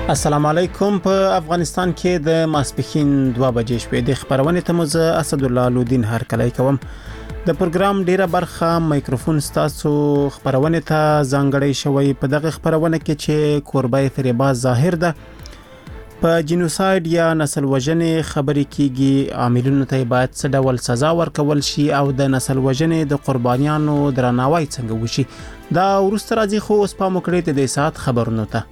السلام علیکم. په افغانستان کې د ماسپښین 2 بجې شوې د خبرونه ته مزه اسد الله لودین هر کله کوم د پروګرام ډیره برخه مایکروفون ستاسو خبرونه ته ځانګړی شوی. په دغه خبرونه کې چې کوربای فریباز ظاهر ده په جنوساید یا نسل وژنې خبرې کیږي، عاملونو ته باید څه ډول سزا ورکول شي او د نسل وژنې د قربانیانو درناوی څنګه وشي. دا ورسته راځي، خو اوس په مکړې د ساعت خبرونه ته.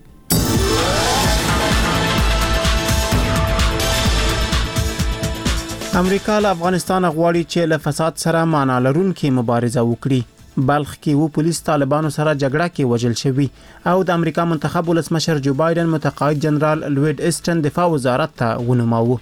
امریکا له افغانستان غواړي چې له فساد سره معنا لرونکې مبارزه وکړي. بلخ کې و پولیس طالبانو سره جګړه کې وژل شوی او د امریکا منتخب ولسمشر جو بایدن متقاعد جنرال لوید ایسټن دفاع وزارت ته ونوماوه.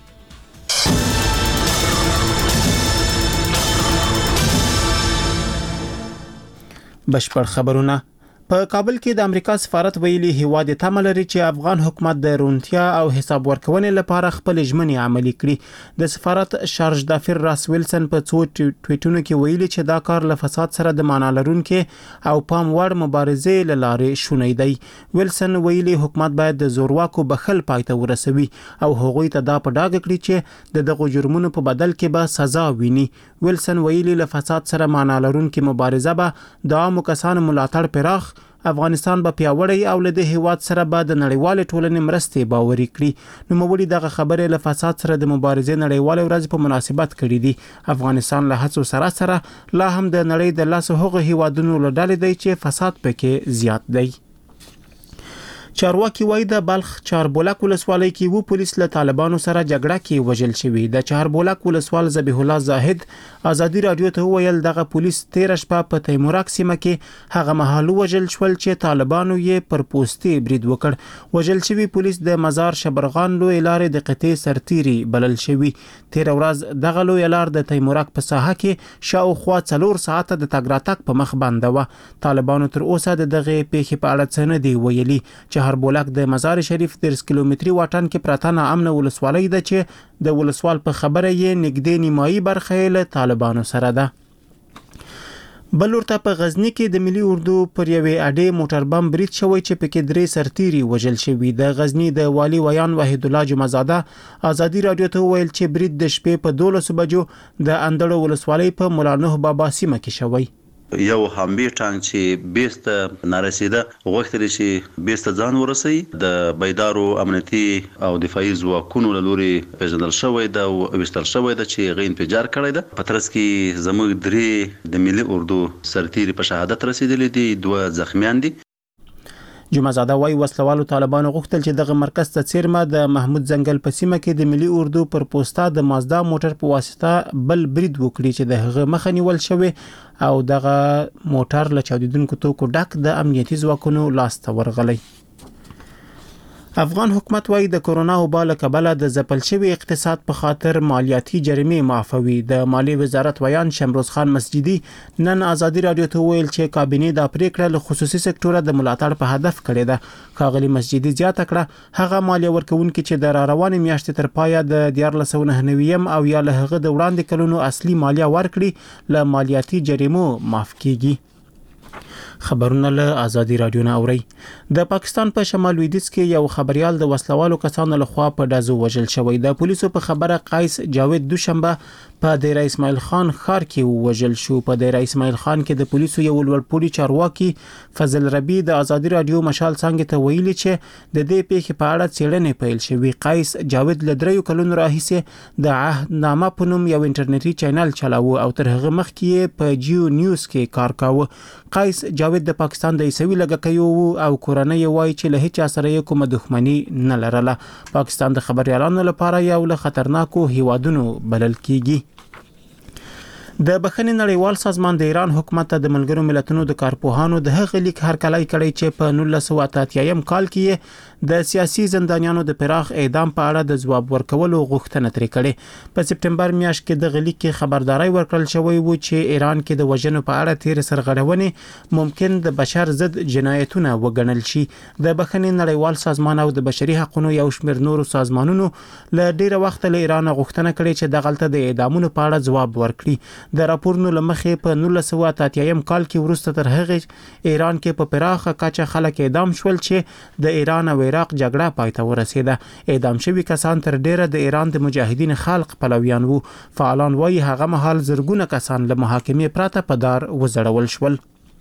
بشپړ خبرونه. په کابل کې د امریکا سفارت ویلي هیواد ته ملري چې افغان حکومت د رونتیا او حساب ورکونې لپاره خپل ژمنې عملي کړي. د سفارت شارج دافر راس ویلسن په څو ټویټونو کې ویلي چې دا کار له فساد سره د معنا لرونکې او پام وړ مبارزې لاره شونې دی. ویلسن ویلي حکومت باید د زورواکو بخل پایته ورسوي او هغوی ته دا په ډاګه کړي چې دغه جرمونو په بدل کې به سزا ویني. ویلسن ویلي له فساد سره معنا لرونکې مبارزه به د عامو کسانو ملاتړ پراخ، افغانستان به پیاوړی او له دې هیواد سره به د نړیوال ټولنې مرستې باوري کړي. نو موږ دغه خبره له فساد سره د مبارزې نړیوال ورځ په مناسبت کړې دي. افغانستان له هڅو سره لا هم د نړۍ د لاسو هغه هیوادونو له ډلې دی چې فساد پکې زیات دی. چارواکي وایي د بلخ چاربولک ولسوالۍ کې و پولیس له طالبانو سره جګړه کې وژل شوی. د چاربولک ولسوال ذبیح الله زاهد ازادي رادیو ته ویل دغه پولیس 13 شپه په تیمورک سیمه کې هغه مهال وژل شول چې طالبانو یې پر پوستې برید وکړ. وژل شوی پولیس د مزار شبرغان لوی لارې د قطې سرتيري بلل شوی. 13 ورځ دغه لوی لار د تیمورک په ساحه کې شاوخوا 4 ساعته د تګ راتګ په مخ بنده و. طالبانو تر اوسه دغه پیښې په اړه څه نه دی ویلي. چاربولک د مزار شریف 30 کیلومتري واټن کې پراته ناامنه ولسوالۍ ده چې د ولسوال په خبره یې نږدې نیمایي برخه له طالبانو سره ده. بلورته په غزنی کې د ملي اردو پر یوې اډې موټر بم برید شوی چې پکې 3 سرتيري وژل شوی. د غزنی د والی ویان وحید الله جمعزاده ازادي رادیو ته ویل چې برید د شپې په 12 بجو د اندړو ولسوالۍ په مولانوه بابا سیمه کې شوی. یو همبي ټانک چې بیسته نارسیده غوښتل چې بیسته ځان ورسي د بيدارو امنیتي او دفاعي ځواکونو له لوري پیژندل شوی دا او وستل شوی دا چې غین انفجار کړی دا. پترس کې زموږ 3 د ملي اردو سرتيري په شهادت رسیدلې دي، 2 زخمیان دي. جمعزاده وايي وسلوالو طالبانو غوښتل چې دغه مرکز ته څیرمه د محمود زنګل په سیمه کې د ملي اردو پر پوسټا د مازدا موټر په واسطه بل برید وکړي چې د هغه مخه نیول شوی او دغه موټر له چاودیدونکو توکو ډک د امنیتي ځواکونو لاس ته ورغلی. افغان حکومت وايي د کورونا وبا له کبله د ځپل شوی اقتصاد په خاطر مالیاتي جریمې معافوي. د مالیې وزارت ویان شمروز خان مسجدي نن ازادي رادیو ته ویل چې کابینه د پریکړه له خصوصي سکتور د ملاتړ په هدف کړې ده. کاغلی مسجدي زیاته کړه هغه مالیه ورکوونکي چې د روانې میاشتې تر پایه د 1499 او یا له هغه د وړاندې کلونو اصلي مالیه ورکړي له مالیاتي جریمو معاف کیږي. خبرونه له ازادي رادیو نه اوري. د پاکستان په شمال لویدیځ کې یو خبريال د وسلوالو کسانو لخوا په ډازو وژل شوی. د پولیسو په خبره قیس جاوید دوشنبه په دیر اسماعیل خان ښار کې وژل شو. په دیر اسماعیل خان کې د پولیسو یو لوړپوړي چارواکي فضل ربی د ازادي رادیو مشال څنګه ته ویلي چې د دې پیښې په اړه څېړنې پیل شوې. قیس جاوید له 3 کلونو راهیسې د عهدنامه په نوم یو انټرنیټي چینل چلاوه او تر هغه مخکې په جیو نیوز کې کار کاوه. قیس جاوید د پاکستان د عیسوي لږکیو او کورنۍ وایي چې له هیڅ سره کومه دښمنی نه لرله. پاکستان د خبريالانو لپاره یو له خطرناکو هیوادونو بلل کیږي. د بخښنې نړیوال سازمان د ایران حکومت ته د ملګرو ملتونو د کارپوهانو د هغه لیک هرکلی کړی چې په 1988 کال کې د سیاسي زندانیانو د پراخ اعدام په اړه د جواب ورکولو غوښتنه ترې کړې. په سپټمبر میاشت کې د غلیک کې خبرداري ورکړل شوې و چې ایران کې د وژنو په اړه تیر سرغړونې ممکن د بشر ضد جنایتونه وګڼل شي. د بخښنې نړیوال سازمان او د بشري حقوقو یو شمېر نورو سازمانونو له ډیره وخت له ایران غوښتنه کړې چې د غلطه د اعدامونو په اړه جواب ورکړي. د راپورونو لمخې په 1988 کال کې وروسته تر هغه ایران کې په پراخه کچه خلک اعدام شول چې د ایران او عراق جګړه پای ته ورسېده. اعدام شوي کسان تر ډیره د ایران د مجاهدین خلق پلویان وو. فعالان وايي هغه مهال زرګونه کسان له محاکمې پرته په دار وزړول شول.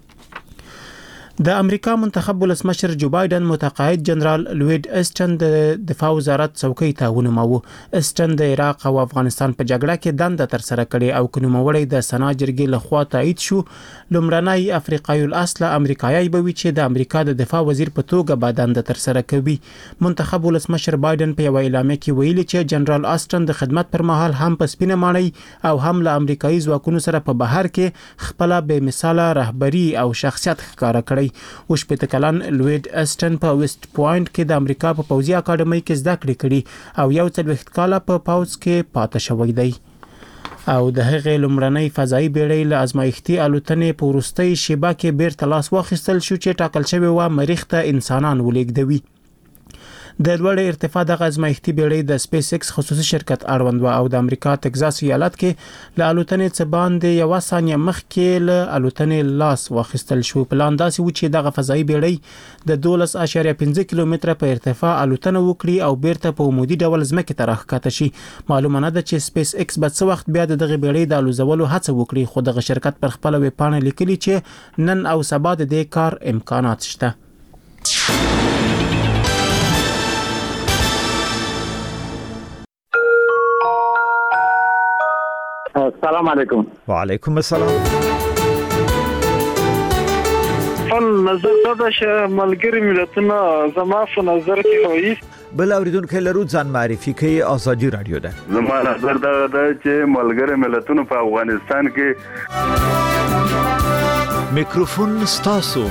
د امریکا منتخب ولسمشر جو بایدن متقاعد جنرال لوید اسټن د دفاع وزارت څوکۍ ته ونوماوه. اسټن د عراق او افغانستان په جګړه کې دنده تر سره کړې او کنوموړی د سنا جرګې لخوا تایید شو. لومړنی افریقایي الاصل امریکایي به وي چې د امریکا د دفاع وزیر په توګه به دنده تر سره کوي. منتخب ولسمشر بایدن په یو اعلامیه کې ویلي چې جنرال اسټن د خدمت پر مهال هم په سپینه ماڼۍ او هم له امریکایي ځواکونو سره په بهر کې خپل بې مثاله رهبری او شخصیت ښکاره کړی. وشپته کلن لوید اسټن په ویسټ پوینټ کې د امریکا په پوځي اکاډمۍ کې زده کړې کړې او یو څلوېښت کاله په پوځ کې پاتې شوی دی. او د هغې لومړنۍ فضایي بیړۍ له ازمایښتي الوتنې په وروستۍ شیبه کې بیرته لاس واخیستل شو چې ټاکل شوی و مریخ ته انسانان ولېږدوي. د لوړ ارتفاع د ازمایښتي بیړۍ د سپیس ایکس خصوصي شرکت اړوند و او د امریکا ټکزاس ایالت کې له الوتنې څخه باندې یو ثانیه مخکې له الوتنې لاس واخیستل شو. پلان داسې و چې دغه فضایي بیړۍ د 12.5 کیلومتره په ارتفاع الوتنه وکړي او بیرته په عمودي ډول ځمکې ته راښکته شي. معلومه نه ده چې سپیس ایکس به څه وخت بیا دغه بیړۍ د الوزولو هڅه وکړي، خو دغه شرکت پر خپل ویب پاڼه لیکلي چې نن او سبا د دې کار امکانات شته. السلام علیکم. وعلیکم السلام. نظر دا چې ملګری ملتونه زما په نظر کې وایي بل اوریدونکو لرو ځان معرفي کوي. آزادي رادیو ده. زما نظر دا چې ملګری ملتونه په افغانستان کې میکروفون ستاسو.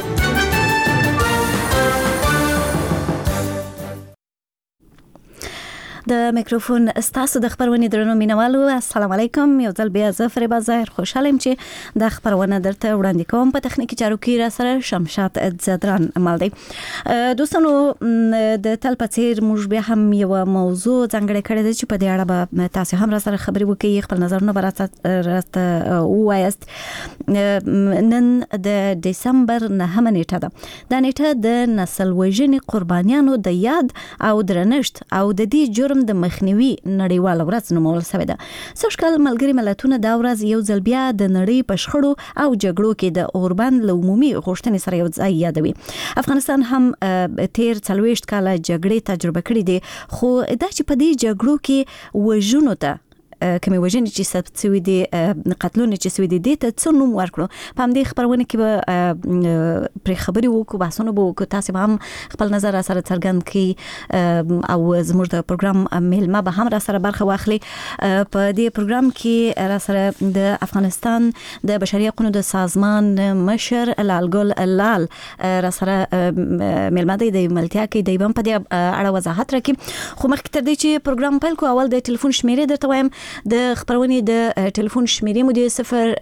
د میکروفون ستاسو د خبرونه درنو مینوالو السلام علیکم. یو ځل بیا زه فریبا ظاهر خوشاله یم چې د خبرونه درته وړاندې کوم. په تخنیکی چارو کې را سره شمشاد زدران عمل دی. دوستانو د تل پڅیر موږ بیا هم یو موضوع ځنګړې کړې ده چې په دې اړه به تاسو هم را سره خبرې وکړئ، خپل نظرونه راته ووایاست. نن د دسمبر 9 نیټه ده. دا نیټه د نسل وژنې قربانیانو د یاد او درنښت او د دې جرم د مخنیوي نړیواله ورځ نومول شوې ده. سږکال ملګري ملتونه دا ورځ یو ځل بیا د نړۍ په شخړو او جګړو کې د اوربند له عمومي غوښتنې سره یو ځای یادوي. افغانستان هم تیر 40 کاله جګړې تجربه کړې دي، خو دا چې په دې جګړو کې وژنو ته کمی وژنې چې ثبت شوي دي، قتلونه چې شوي دي، دې ته څه نوم ورکړو. په همدې خبرونه کې به پرې خبرې وکړو، بحثونه به وکړو. تاسو به هم خپل نظر را سره څرګند کړئ او زموږ د پروګرام میلمه به هم را سره برخه واخلي. په دې پروګرام کې را سره د افغانستان د بشري حقوقو د سازمان مشر لالګل لال را سره میلمه دی، د ملتیا کې دی هم په دې اړه وضاحت راکړي. خو مخکې تر دې چې پروګرام پیل کوو اول د ټلیفون شمیرې درته وایم. د خبرونې د ټلیفون شمیرې مو د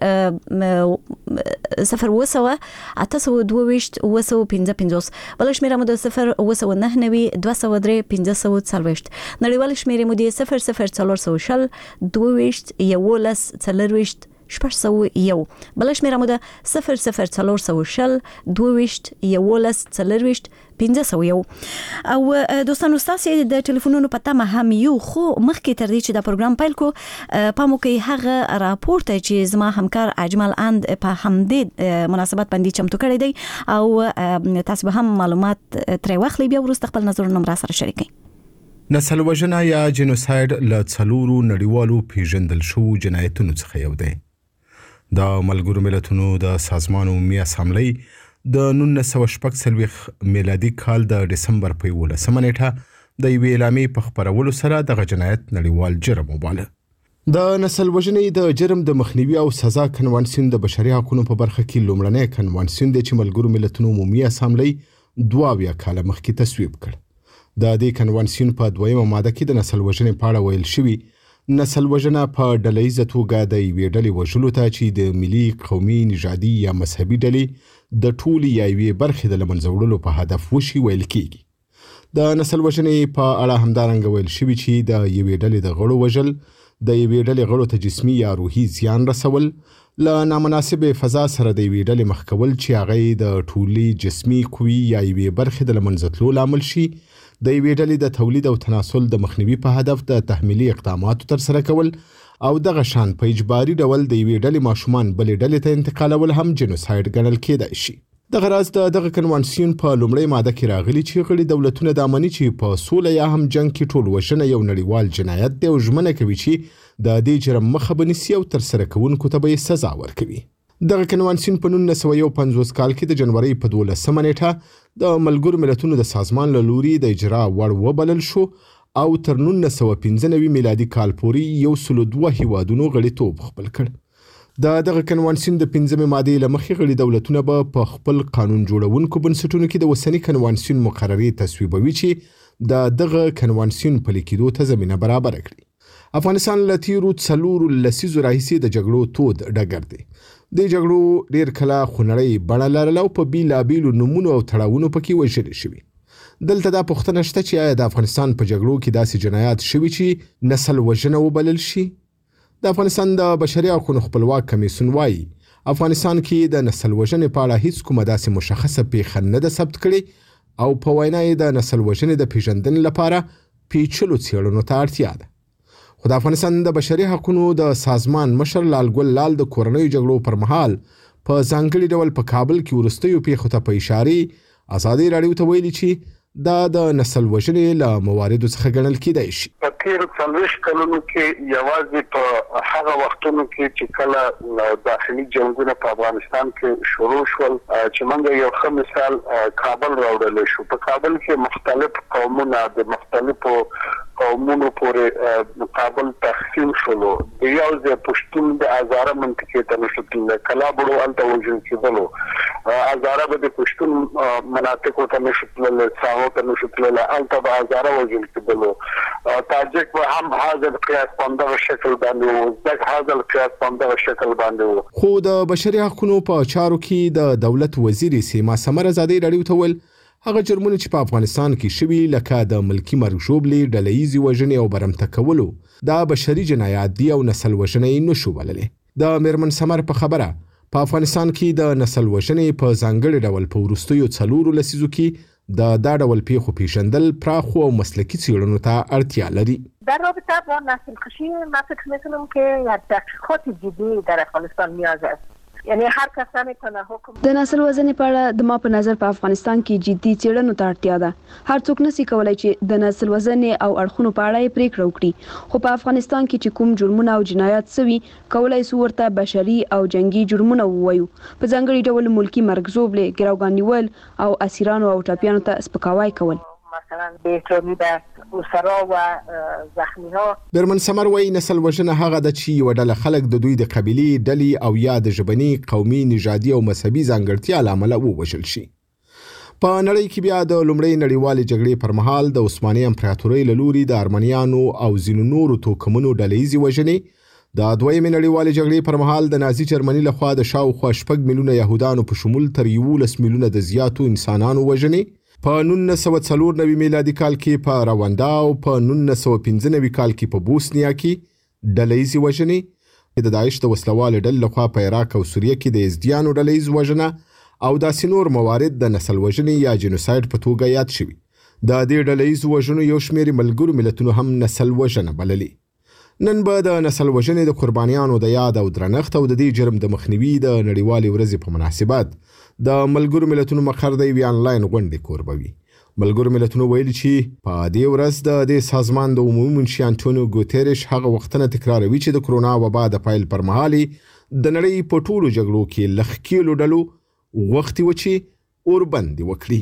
00822 بل شمیره مو د 089 203 540. نړیوال شمیرې مو د 00400 22 11 4 بل شمیره مو د 00400 22 11 501. او دوستانو تاسو د ټلیفونونو په تمه هم یو، خو مخکې تر دې چې دا پروګرام پیل کو پامو کې هغه راپورټ چې زما همکار اجمل اند په همدې مناسبت باندې چمتو کړی دی او تاسو به هم معلومات ترې واخلئ، بیا وروسته خپل نظرونه را سره شریکئ. نسل وژنه یا جنوساید له څلورو نړیوالو پیژندل شوو جنایتونو څخه یو دی. د ملګرو ملتونو د سازمان عمومي اسامبلۍ د 1946 میلادي کال د دسمبر په 11 نیټه د یوې اعلامیې په خپرولو سره دغه جنایت نړیوال جرم وباله. د نسل وژنې د جرم د مخنیوي او سزا کنوانسیون د بشري حقوقو په برخه کې لومړنی کنوانسیون دی چې ملګرو ملتونو عمومي اسامبلۍ 22 کاله مخکې تصویب کړ. د دې کنوانسیون په 2مه ماده کې د نسل وژنې په اړه ویل شوي نسل وژنه په ډلهیزه توګه د یوې ډلې وژلو ته چې د ملي، قومي، نژادي یا مذهبي ډلې د ټولې یا یوې برخې د له منځه وړلو په هدف وشي ویل کېږي. د نسل وژنې په اړه همدارنګه ویل شوي چې د یوې ډلې د غړو وژل د یوې ډلې غړو ته جسمي یا روحي زیان رسول، له نامناسب فضا سره د یوې ډلې مخ کول چې هغه د ټولي جسمي قوي یا یوې برخې د لمنځه تلو لامل شي، د یوې ډلې د تولید او تناسل د مخنیوي په هدف د تحمیلي اقداماتو ترسره کول او دغه شان په اجباري ډول د یوې ډلې ماشومان بلې ډلې ته انتقالول هم جنوساید ګڼل کېدای شي. دغه راز دغه کنوانسیون په لومړۍ ماده کې راغلي چې غړي دولتونه دا مني چې په سوله یا هم جنگ کې ټول وژنه یو نړیوال جنایت دی او ژمنه کوي چې د دې جرم مخه به نیسي او ترسره کوونکو ته به سزا ورکوي. دغه کنوانسیون په 1951 کال کې د جنوري په 12 نیټه د ملګرو ملتونو د سازمان له لوري د اجرا وړ وبلل شو او تر 1995 میلادي کال پورې 102 هیوادونو غړیتوب خپل کړ. دغه کنوانسیون د 15 مادې له مخې غړي دولتونه به په خپل قانون جوړونکو بنسټونو کې د اوسني کنوانسیون مقررې تصویبوي چې دغه کنوانسیون پلي کېدو ته زمینه برابره کړي. افغانستان له تیرو 4 لسیزو راهیسې د جګړو تود ډګر دی. د جګړو ډېر کله خونړۍ بڼه لرله او په بیلابیلو نومونو او تړاوونو پکې وژل شوي. دلته دا پوښتنه شته چې آیا د افغانستان په جګړو کې داسې جنایات شوي چې نسل وژنه وبلل شي؟ د افغانستان د بشري حقوقو خپلواک کمیسیون وايي افغانستان کې د نسل وژنې په اړه هیڅ کومه داسې مشخصه پیښه نه ده ثبت کړې او په وینا یې د نسل وژنې د پیژندنې لپاره پیچلو څېړنو ته اړتیا ده. خو د افغانستان د بشري حقوقو د سازمان مشر لال ګل لال د کورنیو جګړو پر مهال په ځانګړي ډول په کابل کې وروستیو پیښو ته په اشاره ازادي راډیو ته ویلي چې دا د نسل وژنې له مواردو څخه ګڼل کېدای شي. په تېرو 40 کلونو کې یوازې په هغه وختونو کې چې کله داخلي جنګونه په افغانستان کې شروع شول چې موږ یو ښه مثال کابل راوړلی شو. په کابل کې مختلف قومونه د مختلفو قومونو پورې کابل تقسیم شولو. د یو ځای پښتون د هزاره منطقې ته نشو تللی، کلابړو هلته وژل کېدلو، هزاره به د پښتون مناطقو ته نشو تللی، ساهو ته نشو تللی، هلته به هزاره وژل کېدلو. تاجک به هم هذا القياس په همدغه شکل باندې و، ازبک هذا القياس په همدغه شکل باندې و. خو د بشري حقوقو په چارو کې د دولت وزیر سیما سمر ازادي راډیو ته ویل هغه جرمونه چې په افغانستان کې شوي لکه د ملکی مرګ ژوبلې، ډلهییزې وژنې او برمته کولو دا بشري جنایات دي او نسل وژنې نشو بللی. د میرمن سمر په خبره په افغانستان کې د نسل وژنې په ځانګړي ډول په وروستیو 4 لسیزو کې دا ډول پیښو پیژندل پراخو او مسلکي څېړنو ته اړتیا لري. در رابطه با نسل کشی من فکر میکنم که یک تحقیقات جدی در افغانستان نیاز است. یعنی هر کس نمیتونه حکم د نسل وژنې په اړه د ما په نظر په افغانستان کې جدي څېړنو ته اړتیا ده. هر څوک نشي کولای چې د نسل وژنې او اړخونو په اړه پریکړه وکړي، خو په افغانستان کې چې کوم جرمونه او جنایات سوي کولای سو ورته بشري او جنگي جرمونه ووایو. په ځانګړي ډول ملکی مرګ ژوبلې، ګروګان نیول او اسیرانو او ټپیانو ته سپکاوی کول. مثلا بهترمی به اسرا و زخمی ها. برمن سمر وایي نسل وژنه هغه د چې یو ډله خلک د دوی د قبيلي ډلې او یا د ژبني، قومي، نژادي او مذهبي ځانګړتیا له امله ووژل شي. په نړۍ کې بیا د لومړۍ نړیوالې جګړې پر مهال د عثماني امپراتورۍ له لوري د ارمنیانو او ځینو نورو توکمونو ډلهییزې وژنې، د دویمې نړیوالې جګړې پر مهال د نازي جرمني لخوا د شاوخوا 6 میلیونه یهودانو په شمول تر 11 میلیونه د زیاتو انسانانو وژنې، په 1994 میلادي کال کې په رواندا او په 1995 کال کې په بوسنیا کې ډلهییزې وژنې، د داعش د وسلوالو ډلې لخوا په عراق او سوریه کې د یزدیانو ډلهییز وژنه او داسې نور موارد د نسل وژنې یا جنوساید په توګه یاد شوي. د دې ډلهییزو وژنو یو شمېر ملګرو ملتونو هم نسل وژنه بللي. نن به د نسل وژنې د قربانیانو د یاد او درنښت او د دې جرم د مخنیوي د نړیوالې ورځې په مناسبت د ملګرو ملتونو مقر د یوې آنلاین غونډې کوربوي. ملګرو ملتونو ویلي چې په دې ورځ د دې سازمان د عمومي منشي انټونیو ګوتریش هغه وختونه تکراروي چې د کرونا وبا د پیل پر مهال د نړۍ په ټولو جګړو کې لښکېلو ډلو غوښتي و چې اوربند وکړي.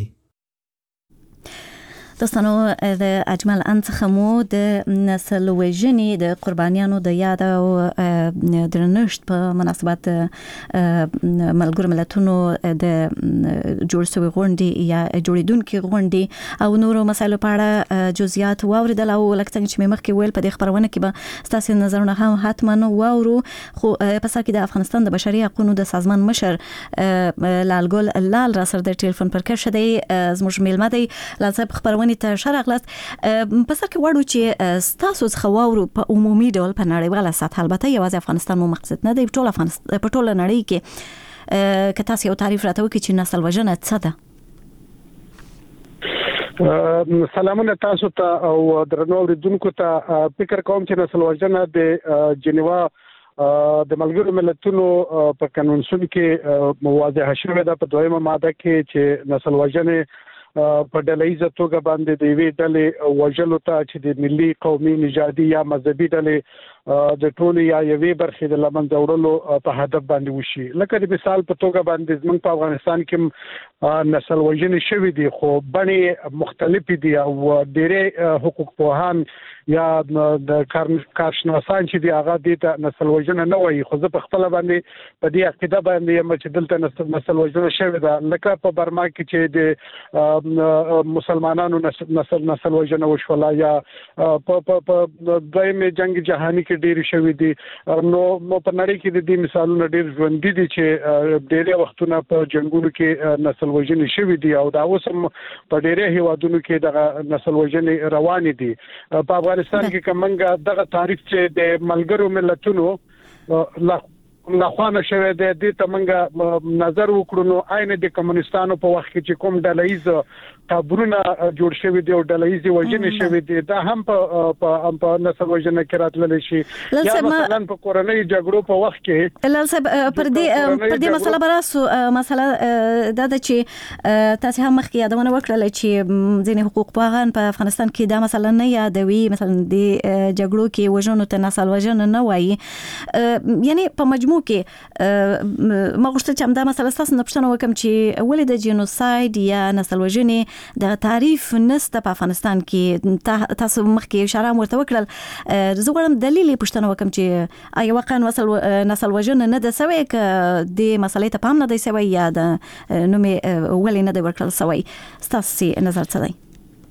دوستانو د اجمل څخه مو د نسل وژنې د قربانیانو د یاد او درنښت په مناسبت ملګرو ملتونو د جوړ شوې غونډې یا جوړیدونکې غونډې او نورو مسایلو په اړه جزئیات واوریدل، او لکه څنګه چې مې مخکې ویل په دې خبرونه کې به ستاسو نظرونه هم حتما واورو. خو په سر کې د افغانستان د بشري حقوقو د سازمان مشر لال ګل لال را سره د ټلیفون پر کښه دی، زموږ میلمه دی. لال صاحب خبرونه خبرونه ته شرغلت په سر کې وړو چې ستاسو خواورو په عمومي ډول په نړیواله سطح البته یوازې افغانستان مو مقصد نه دی ټول افغانستان په ټول نړۍ کې که تاسو یو تعریف راته وکړئ چې نسل وژنه څه ده. سلامونه تاسو ته او درنو اوریدونکو ته. فکر کوم چې نسل وژنه د جنیوا د ملګرو ملتونو په کنونسیون کې واضح شوې ده په دویمه ماده کې چې نسل وژنه په ډلهیزه توګه باندې د وی ډلې وژلو ته چې د ملي قومي نژادي یا مذهبي ډلې د ټولو یا یوې برخې د لمنځه وړلو په هدف باندې وشي. لکه د مثال په توګه باندې زموږ په افغانستان کې نسل وژنې شوې دي خو بڼې مختلفې دي او ډېرې حقوق پوهان یا د کارشناسان چې دی هغه د نسل وژنه نه وایي خو زه په خپل باندې په دې عقیده باندې یم چې دلته نسل وژنه شوې ده. لکه په برما کې چې د مسلمانانو نسل وژنه وشوله یا په دویم جنگ جهانی کې ډېر شوې دي نو په نړۍ کې د دې مثالونه ډېر ژوندۍ دي چې ډېر وختونه په جنگونو کې نسل وژنې شوې دي او دا اوس هم په ډېر هیوادونو کې د نسل وژنې روانې دي. په افغانستان کې کومنګ دغه تعریف چې د ملګرو ملتونو لخوانه شوه د دې تمنګ نظر وکړو نو عین د کمونستانو په وخت کې چې کوم ډلهیز تابورونه جوړ شوی دی او ډلهیز وژنې شوی دی دا هم په نسل وژنه کې راتللی شي یا مثلا په کورنۍ جګړو په وخت کې لال صاحب پر دې مسله براسو مسله دا د چې تاسو هم مخکې یادونه وکړه چې ځینې حقوق پوهان په افغانستان کې دا مسله نه یادوي مثلا د جګړو کې وژنو ته نسل وژنه نه وایي یعنی په مجموع کې ما غوښتل چې دا مسله تاسو نه پوښتنه وکم چې ولې د جنوساید یا نسل وژنې د تعریف نسته په افغانستان کې تاسو مخکې اشاره ورته وکړل زه غواړم دلیل پوښتنه وکم چې آیا واقعا نسل وژنه نه ده سوی که د مسلې ته پام نه دی سوی یا د نومې ولې نه دی ورکړل سوی ستاسو نظر څه دی؟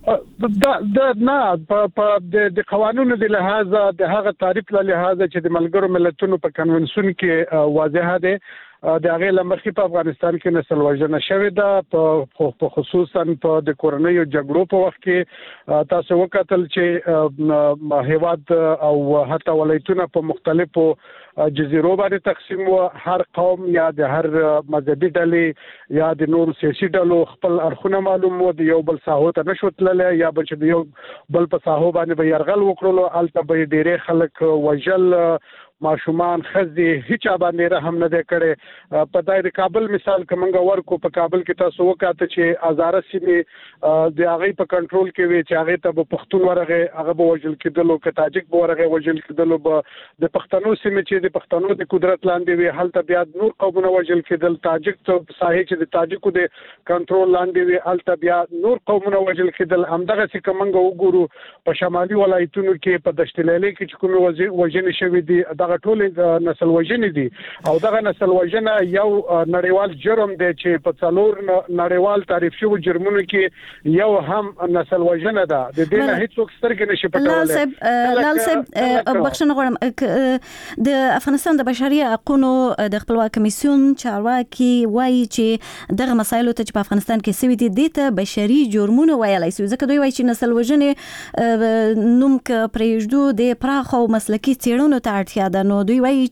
د قوانونو د لحاظ د هغه تعریف له لحاظ چې د ملګرو ملتونو په کنونسیون کې واضح دی د هغه لمخې په افغانستان کې نسل وژنه شوې ده په خصوصا په د کورنۍ جګړو په وخت کې تاسو وکتل چې هیواد او حتی ولایتونه په مختلفو جزیرو باندې تقسیم و هر قوم یا د هر مذهبي ډلې یا د نور سیاسي ډلو خپل اړخونه معلوم و د یو بل ساحو ته نشو تللی یا به چې یو بل په ساحو باندې به یرغل وکړلو هلته به ډېرې خلک وژل ماشومان خزي هیڅ باندې رحم نه دی کړي. په دای د کابل مثال کومنګ ورکو په کابل کې تاسو وکاته چې هزاره سیمه د هغه په کنټرول کې وي چې هغه ته پښتون ورغه هغه به وژل کېدلو که تاجک به ورغه وژل کېدلو د پښتنو سیمه چې د پښتنو د قدرت لاندې وي هلته بیا نور قومونه وژل کېدل تاجک ته ساحه چې د تاجکو د کنټرول لاندې وي هلته بیا نور قومونه وژل کېدل. همدغه چې کومنګ وګورو په شمالي ولایتونو کې په دشت لیلې کې چې کوم وژنې شوې دي ټول نسل وژنې دي او دغه نسل وژنه یو نړیوال جرم دی چې په څلور نړیوال تعریف شوی جرمونو کې یو هم نسل وژنه ده د دې نه هیڅ سترګې نشي پټولای. لال صاحب بخښنه غواړم د افغانستان د بشري حقوقو د خپلواک کمیسیون چارواکي وایي چې دغه مسایلو ته چې په افغانستان کې سوي دي د بشري جرمونو ویلای شي ځکه دوی وایي چې نسل وژنې نوم ک پرېږدو د پراخ او مسلکي څېړنو ته اړتیا ده. نو دوی وایي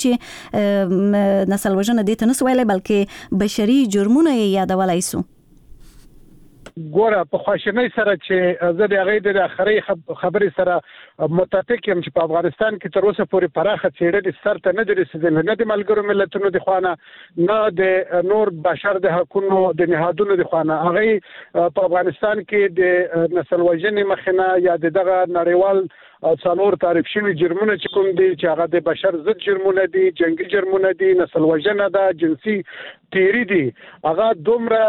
چې نسل وژنه دې ته نه سویلای بلکې بشري جرمونه یې یادولای سو. ګوره په خواشنۍ سره چې زه د هغې د اخري خبرې سره متفق یم چې په افغانستان کې تر اوسه پورې پراخه څېړنې سر ته نه دي رسېدلې نه د ملګرو ملتونو د خوا نه د نور بشر د حقونو د نهادونو د خوا نه هغې په افغانستان کې د نسل وژنې مخې نه یا د دغه نړیوال څلور تعریف شوي جرمونه چې کوم دي چې هغه د بشر ضد جرمونه دي جنگي جرمونه دي نسل وژنه ده جنسي تیری دي هغه دومره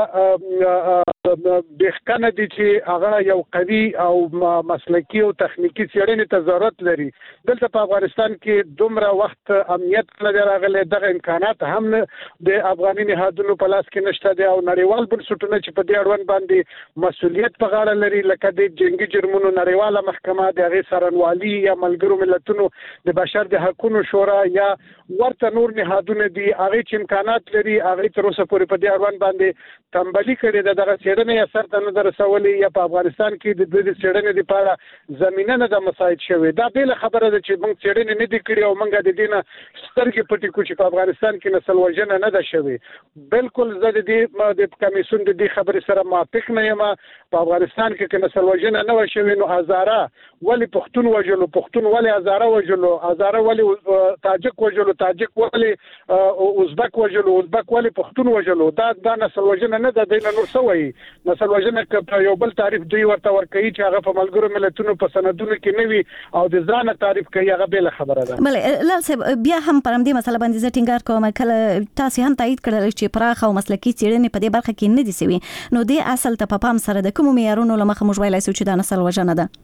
بېخکنه دي چې هغه یو قوي او مسلکي او تخنیکي څېړنې ته ضرورت لري. دلته په افغانستان کې دومره وخت امنیت نه دی راغلی دغه امکانات هم د افغاني نهادونو په لاس کې نشته دی او نړیوال بنسټونه چې په دې اړوند باندې مسؤلیت په غاړه لري لکه د جنگي جرمونو نړیواله محکمه د هغې څارنوالي یا ملګرو ملتونو د بشر د حقونو شورا یا ورته نور نهادونه دي هغې چې امکانات لري هغې تر اوسه پورې په دې اړوند باندې تنبلي کړې ده دغه څېړنه څېړنې اثر ته نه رسولې یا په افغانستان کې د دې څېړنې لپاره زمينه نه د مساعد شوی. دا بل خبره ده چې موږ څېړنې نه دي کړې او موږ د دې نه سترګې پټې کړو چې په افغانستان کې نسل وژنه نه ده شوی. بالکل زه د دې د کمیسیون د دې خبرې سره موافق نه یم. په افغانستان کې نسل وژنه نه و شوی نو هزاره ولی پښتون وجلو، پښتون ولی هزاره وجلو، هزاره ولی تاجک وجلو، تاجک ولی ازبک وجلو، ازبک ولی پښتون وجلو. دا نسل وژنه نه ده. د نور سوي نسل وژنه ک یو بل تعریف دوی ورته ورکوي چې هغه په ملګرو ملتونو په سندونو کې نه وي او د ځان تعریف کوي، هغه بل خبره ده. بلې لال صاحب بیا هم پر دې مسله باندې زه ټینګار کوم کله تاسو هم تایید کړل چې پراخ او مسلکي څېړنې په دې برخه کې نه دي سوي، نو دې اصل ته په پام سره د کوم معیارونو لمخه موږ ویلای شو چې دا نسل وژنه ده؟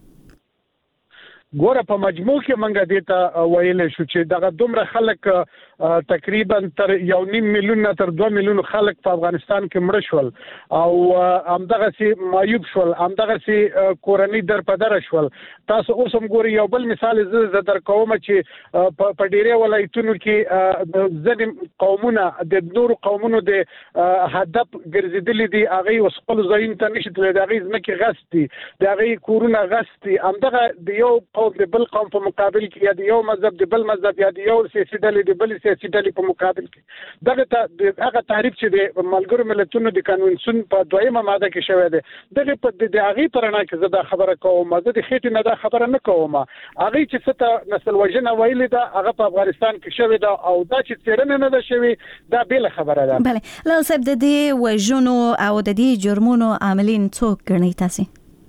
ګوره په مجموع کې منګه دیتا ویل شو چې دغه دومره خلک تقریبا تر 1.5 میلیون تر 2 میلیون خلک په افغانستان کې مړ شول او همدغه سي مایوب شول، همدغه سي کورنۍ در په در شول. تاسو اوس هم ګوري یو بل مثال زه در کوم چې په ډیره ولایتونو کې د ځینې قومونه د نورو قومونو د هدف ګرځیدلې دي، هغه اوس خپل ځاین ته نشي تللی، د هغه ځمکې غصتي، د هغه کورونه غصتي. همدغه د یو قوم د بل قوم په مقابل کې یا د یو مذهب د بل مذهب یا د یو سیاسي ډلې د بل سیاسي ډلې په مقابل کې دغه هغه تعریف چې د ملګرو ملتونو د کنونسیون په 2مه ماده کې شوی دی، دغه په د هغه پرنا کې زه دا خبره کوم، زه د خېټې نه دا خبره نه کوم. هغه چې څه نسل وژنه ویلې ده هغه په افغانستان کې شوی ده او دا چې څېړنه نه ده شوی دا بل خبره ده. بله لال صاحب د دې وژنو او د دې جرمونو عاملین څوک ګڼئ تاسو؟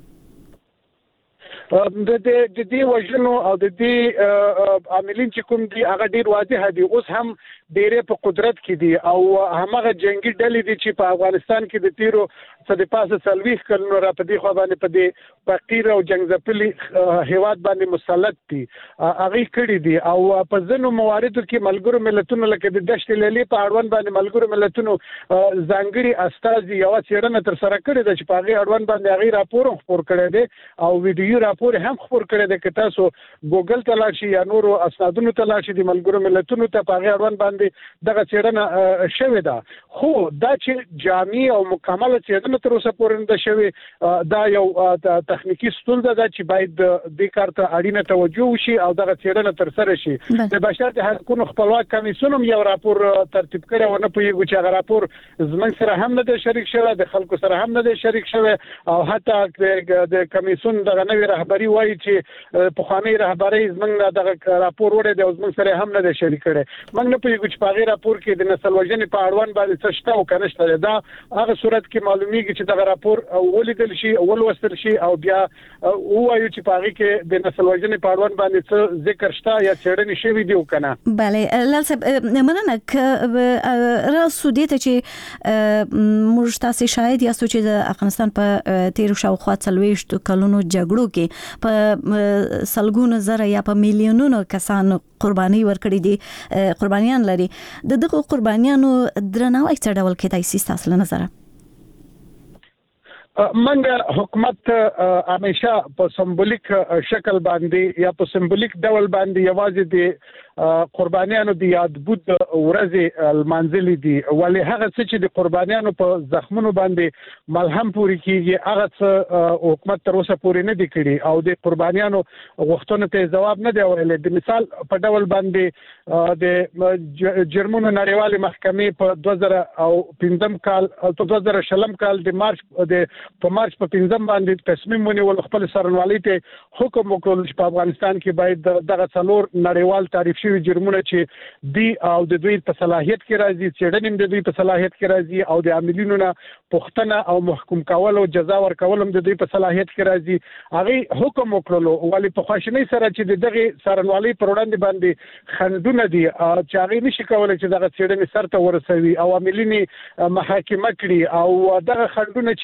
د دې وژنو او د دې عاملین چې کوم دي هغه ډیر واضح دي، اوس هم ډیره په قدرت کې دي او همغه جنگي ډلې دي چې په افغانستان کې د تیرو څه د پاسه سلويخ کلونو را په دې خو باندې په دې فقیر او جنگ ځپلي هیواد باندې مسلط دي، هغه کړي دي او په ځینو مواردو کې ملګرو ملتونو لکه د دشت لیلې په اړوند باندې ملګرو ملتونو ځانګړي استازي یو څېړنه تر سره کړې ده چې په هغه اړوند باندې هغه راپور خپور کړی دی او ویډیو راپور هم خپور کړی دی. که تاسو ګوګل ته لاړ شئ یا نورو اسنادونو ته لاړ شئ د ملګرو ملتونو ته په هغه اړوند باندې دغه څېړنه شوې ده. خو دا چې جامع او مکمل څېړنه تر اوسه پورې نه شوې، دا یو تخنیکی ستونزه ده چې باید د کار ته اړینه توجه وشي او دغه څېړنه تر سره شي. د بشر د حقوقو خپلواک کمیسیون هم یو راپور ترتیب کړی و، نه پوهیږو چې هغه راپور زموږ سره هم نه دی شریک شوی، د خلکو سره هم نه دی شریک شوی او حتی د کمیسیون دغه نوې رهبری وایي چې پخوانی رهبری زموږ دغه راپور وړي دی او زموږ سره هم نه دی شریک کړی. موږ نه پوهیږو چې په هغه راپور کې د نسل وژنې په اړوند باندې څه شته او که نشته. دا هغه صورت کې معلومیږي چې دغه راپور ولیدل شي او ولوستل شي او بیا وایو چې په هغه کې د نسل وژنې په اړوند باندې څه ذکر شته یا څېړنې شوي دي او که نه. بله لال صاحب مننه که راسو دې ته چې موږ تاسې شاهد یاستو چې د افغانستان په تیرو شاوخوا 40 کلونو جګړو کې په سلګونو زره یا په میلیونونو کسان قرباني ورکړي دي، قربانیان لري. د دغه قربانیانو درناوی څه ډول کېدای شي تاسو له نظره؟ منګه حکومت همیشه په سمبولیک شکل باندې یا په سمبولیک ډول باندې یوازې د قربانیانو د یاد بود ورځې المنځلي دي، ولې هغه څه چې د قربانیانو په زخمونو باندې ملهم پوري کیږي هغه څه حکومت تر اوسه پورې نه دی کړی او د قربانیانو غوښتنو ته جواب نه دی ویلي. د مثال په ډول باندې د جرمونو نړیوالې محکمې په 2015 کال او 2020 کال د مارچ په 15 باندې تصمیم ونیول خپل سرنوالۍ ته حکم وکړ چې په افغانستان کې باید دغه څلور نړیوال تعریف شوي جرمونه چې دی او د دوی په صلاحیت کې راځي، څېړنې د دوی په صلاحیت کې راځي او د عاملینو نه پوښتنه او محکوم کول او جزا ورکول هم د دوی په صلاحیت کې راځي. هغه حکم وکړلو ولې په خواشنۍ سره چې دغه سرنوالۍ پر وړاندې باندې خندونه دي چې هغه نشي کولای چې دغه څېړنې سرته ورسوي او عاملین محاکمه کړي او دغه خندونه چې دي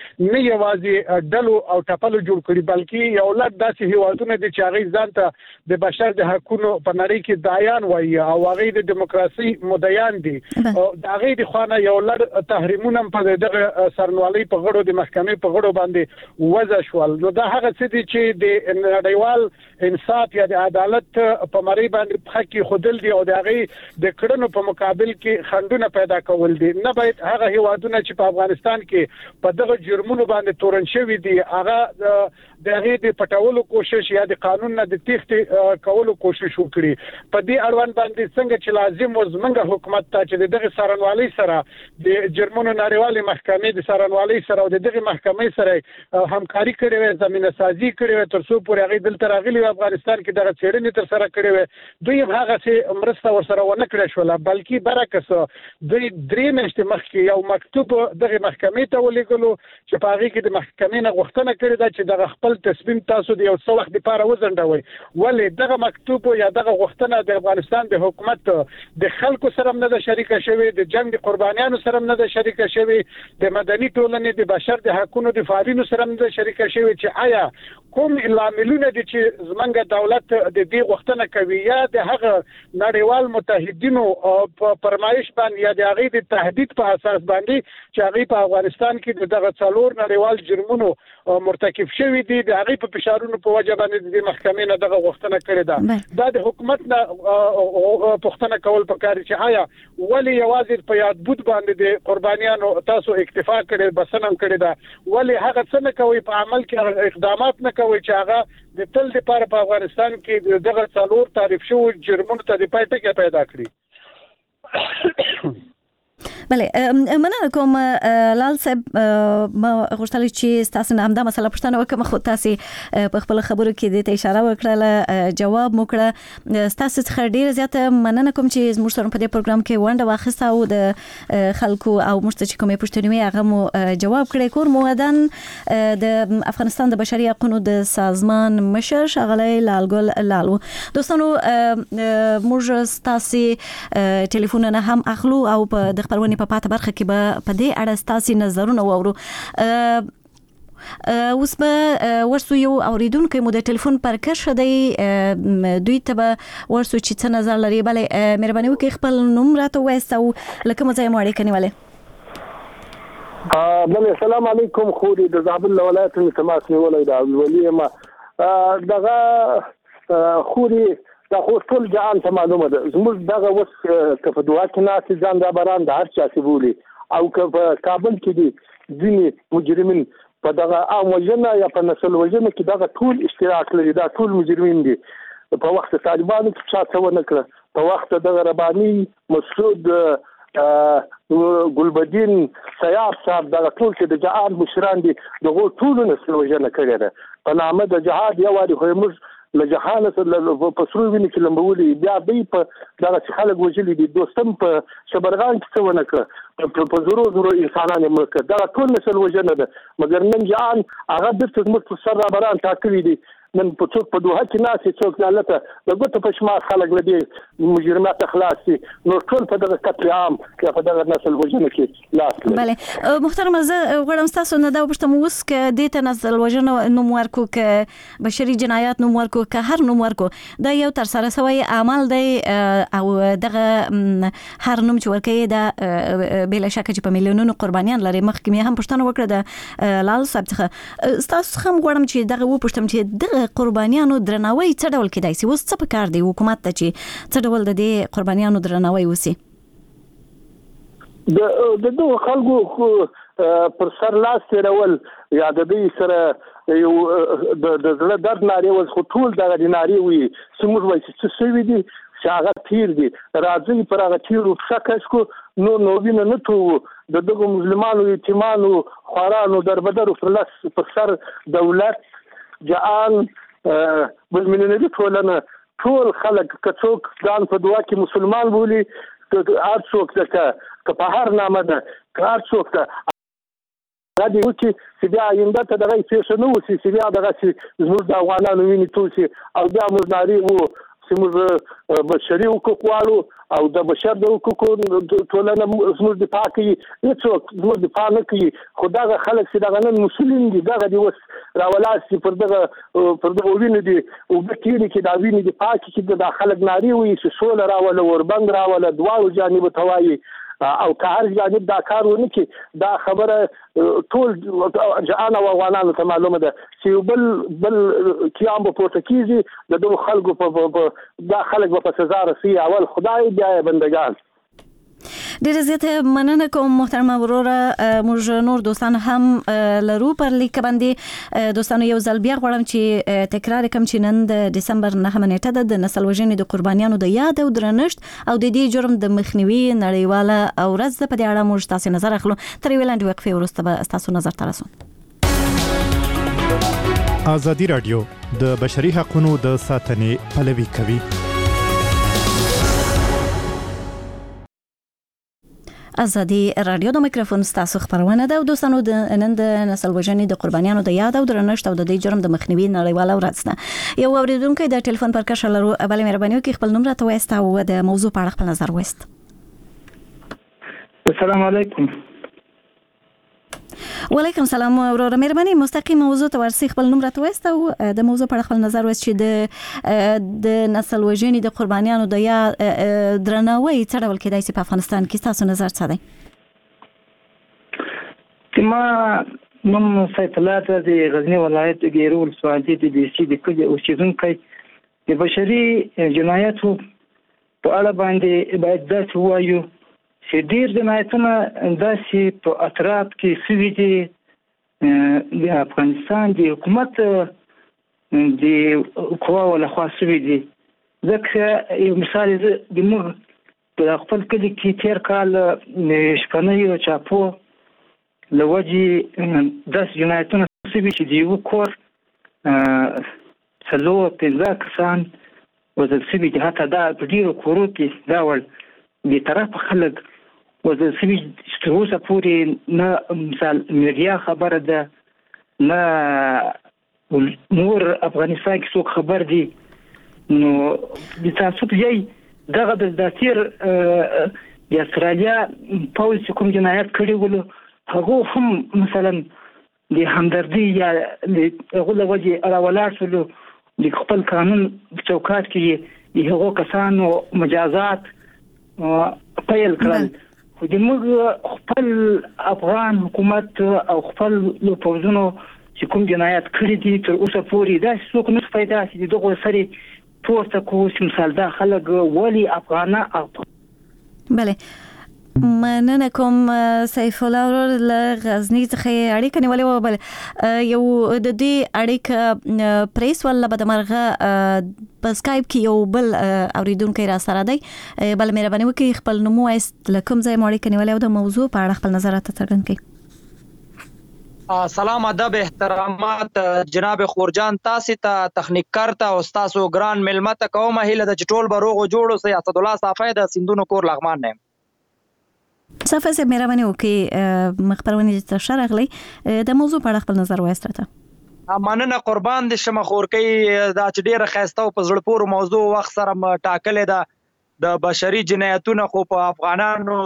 نه یوازې ډلو او ټپلو جوړ کړي بلکې یو لړ داسې هیوادونه دي چې هغه ځان ته د بشر د حقوقو په نړۍ کې دایان وایي او هغه د دیموکراسي مدعیان دي او هغه د خوانه یو لړ تحریمونه په دغه سرنوالي په غړو د محکمې په غړو باندې وضع شول. نو دا هغه څه دي چې د نړیوال انصاف یا د عدالت په مری باندې حق خودل دي او د هغه د کړنو په مقابل کې خندونه پیدا کول دي. نه باید هغه هیوادونه چې په افغانستان کې په دغه جرمونو باندې تورن شوی دي هغه د هغه د پټولو کوشش یا د قانون نه د تخت کولو کوشش وکړي. په دې اړوند باندې څنګه چې لازم وزمنګ حکومت ته چې دغه سرنوالي سره د جرمونو نړیوالې محکمې د سرنوالي سره او دغه محکمې سره همکاري کړې وي زمينه سازي کړې وي تر څو پورې هغه دلته راغلي افغانستان کې دغه چیرې تر سره کړې وي. دوی هغه چې مرسته ورسره ونه کړې شو بلکې برعکس دوی درې میاشتې مخکې یو مکتوب دغه محکمې ته ولېږلو چې په هغه کې د محکمې نه غوښتنه کړې ده چې دغه خپل تصمیم تاسو د یو څه وخت لپاره وځنډوي. ولې دغه مکتوب یا دغه غوښتنه د افغانستان د حکومت د خلکو سره نه ده شریکه شوی د جنگ د قربانیانو سره نه ده شریکه شوی د مدني ټولنې د بشر د حقوقو دفاعینو سره نه ده شریکه شوی چې آیا کوم لاملونه دي چې زمونږ دولت د دې غوښتنه کوي یا د هغه نړیوال متحدینو په فرمایش باندې یا د هغه د تهدید په اساس باندې چې هغه په افغانستان کې دغه څلور نړیوال جرمونو مرتکب شوی دي د هغه په فشارونو په وجه باندې د محکمې نه دغه غوښتنه کړې ده. دا د حکومت نه پوښتنه کول پکار چې آیا ولی یوازې په یاد بود باندې د قربانیانو تاسو اکتفا کړئ بسنم کړی ده ولی هغه څه نه کوي په عمل کې اقدامات نه کوي چې هغه د تل لپاره په افغانستان کې دغه څلور تعریف شو جرمونو ته د پایټه پیدا کړی. بله مننه کوم لال صاحب ما غوښتل چې تاسو نه همدا مسله پوښتنه وکم خو تاسو په خپل خبرو کې د اشاره وکړه جواب موکړه تاسو څخه ډیر زیاته مننه کوم چې موږ سره په دې پروګرام کې ونده واخیسته او د خلکو او موږ چې کومې پوښتنې هغه مو جواب کړی. کور مودن د افغانستان د بشري حقوقو د سازمان مشر شغلی لالګل لالو دوستانو موږ تاسو ټلیفونونه هم اخلو او په د خبرونه په پاته برخه کې به په دې اړه ستاسو نظرونه واورو. اوس به ورسو یو اوریدونکو مو د ټلیفون پر کښ دی دوی ته به ورسو چې څه نظر لري. بله مهرباني وکړئ خپل نوم راته ووایاست او له کومه ځایه مو اړیکه نیولې. بله السلام علیکم. خوري د زابل ولایت نه تماس نیولې د ولي ما دغه خوري دا خو ټول جهان ته معلومه ده زموږ دغه وس په دعا کې ناسي ځان را بران د هر چا سی بولی او که په کابل کې دي ځینې مجرمین په دغه عام وژنه یا په نسل وژنه کې دغه ټول اشتراک لري دا ټول مجرمین دي. په وخت طالبانو کې چا څه ونه کړ په وخت دغه رباني مسعود ګلبدین سیاف صاحب دغه ټول چې د جهان مشران دي دغه ټول نسل وژنه کړی ده په نامه د جهاد یو واری خو موږ له جهان سره په سرو ویني کې لمبولي بیا دې په دغه خلک وجلي دي دوستم په شبرغان کې څه ونه کړ په زورو انسانان مړ کړ دا ټول نسل وژنه ده مګر نن جهان هغه د څه سر را بران ټاکلي دي نن په څوک په دوه کې ناسي څوک نه لته دغه په شمار خلک لدی مجرمات خلاصي نو ټول په دغه قتل عام یا په دغه نسل وژنه کې لاس. بله محترم زه غواړم تاسو نه دا وپوښتم اوس که دې ته نسل وژنه نوم ورکو که بشري جنایات نوم ورکو که هر نوم ورکو دا یو تر سره سوی عمل دی او دغه هر نوم چې ورکوي دا بلا شک چې په میلیونونو قربانیان لري. مخکې مې هم پوښتنه وکړه د لال صاحب څخه تاسو هم غواړم چې دغه وپوښتم چې دغه قربانیانو درناوی څه ډول کېدای شي اوس څه پکار دی حکومت ته چې څه ډول د دې قربانیانو درناوی وسی د دوه خلکو پر سر لاس تیرول یا د دې سره یو د زړه درد ناری وز خو ټول دغه ناری وي سمور وایي چې څه وی دي چې هغه تیر دي راځي پر هغه تیرو شکه کو نو وینه نه تو د دغه مسلمانانو یتیمانو خوارانو دربدرو پر سر دولت جهان بلمننی ټولنه ټول خلک کڅوک ځان په دعا کې مسلمان بولی هر څوک که په هر نامه ده که هر څوک ته دا دی چې بیا آینده ته دغه پیښه نه وسی چې بیا دغه زموږ د افغانانو ویني توسي او بیا موږ ناری وو چې موږ بشري حقوق والو او د بشر د حقوقو ټولنه زموږ دفاع کوي، هیڅوک زموږ دفاع نه کوي. خو دغه خلک چې دغه نن مسؤلین دي دغه دي اوس راولاستي پر دغه وینې دي اوبه کېږي چې دا وینې دفاع کوي چې دا خلک نارې وایي چې سوله راوله وربند راوله دواړو جانبو ته وایي او که هر جانب دا کار ونه کړي دا خبره ټول جهان او افغانانو ته معلومه ده چې بل قیام به پورته کېږي د دغو خلکو په دا خلک به په سزا رسي، اول خدای بیا یې بندګان. ډیره زیاته مننه کوم محترمه وروره. موږ نور دوستان هم لرو پر لیک باندې. دوستانو یو ځل بیا غواړم چې تکرار کوم چې نن د دسمبر 9 نیټه د نسل وژنې د قربانیانو د یاد او درنښت او د دې جرم د مخنیوي نړیواله ورځ ده. په دې اړه موږ تاسو نظر اخلو. تر یوې لاندې وقفې وروسته به تاسو نظر ترسو. ازادي رادیو د بشري حقوقو د ساتنې پلوي کوي. ازادي رادیو د میکروفون ستاسو خبرونه ده. دوستانو د نن د نسل وژنې د قربانیانو د یاد او درنښت او د دې جرم د مخنیوي نړیواله ورځ ده. یو اوریدونکو د ټلیفون پر کښ لرو. بل مهرباني وکړئ خپل نوم راته وایست او د موضوع په اړه خپل نظر وایست. السلام علیکم. وعلیکم السلام وروره. مهرباني مستقیم موضوع ته ورسې خپل نوم راته وایست او د موضوع په اړه خپل نظر وایست چې د نسل وژنې د قربانیانو د یا درناوی څه ډول کېدای شي په افغانستان کې؟ تاسو نظر څه دی؟ ما نوم سیف الله د غزنی ولایت ګیرو ولسوالۍ د بي سي د کلي اوسیدونکی. د بشري جنایاتو په اړه باندې باید داسې ووایو چې ډېر جنایتونه داسې په اطراف کې سوي دي د افغانستان د حکومت د قواو لخوا سوي دي. ځکه یو مثال د موږ په خپل کلي کې تېر کال شپنیو چاپو له وجې داسې جنایتونه سوي چې د یوه کور 4-5 کسان وژل سوي دي. حتی دا په ډېرو کورو کې دا ول بېطرفه خلک وژل سوي چې تر اوسه پورې نه مثال میډیا خبره ده نه نور افغانستان کې څوک خبر دي. نو د تعصب ځای دغه د تیر د استرالیا پوځ چې کوم جنایت کړي ول هغه هم مثلا د همدردي یا هغه له وجې راولاړ شول د خپل قانون چوکاټ کې د هغو کسانو مجازات پیل کړل. خو د موږ خپل افغان حکومت او خپل پوځونو چې کوم جنایت کړي دي تر اوسه پورې داسې څوک نه پیدا چې دغه سره پورته کوو چې مثال دا خلک ولي افغانه. بله مننه کوم سیف الله له غزنی څخه اړیکه نیولې و. بل یو د دې اړیکه پریس ولا به د مرغه په سکایپ کې یو بل اوریدونکو را سره دی. بل مهرباني وکړئ خپل نوم وایست له کوم ځای اړیکه نیولې او د موضوع په اړه خپل نظر راته څرګند کړئ. سلام ادب احترامات جناب خورجان تاسو ته تخنیک کارته او تاسو ګران ملمت کوم هله د ټول بروغو جوړو سي اسد الله صافی د سندونو کور لغمان نه صافی سه مهرباني وکړئ مخبرونه ته شرغلی د موضوع په اړه خپل نظر وایست راته. مننه قربان د شمه خورکی دا چې ډیره خسته او په زړه پور موضوع وخت سره ټاکلې ده د بشري جنایتونو خو په افغانانو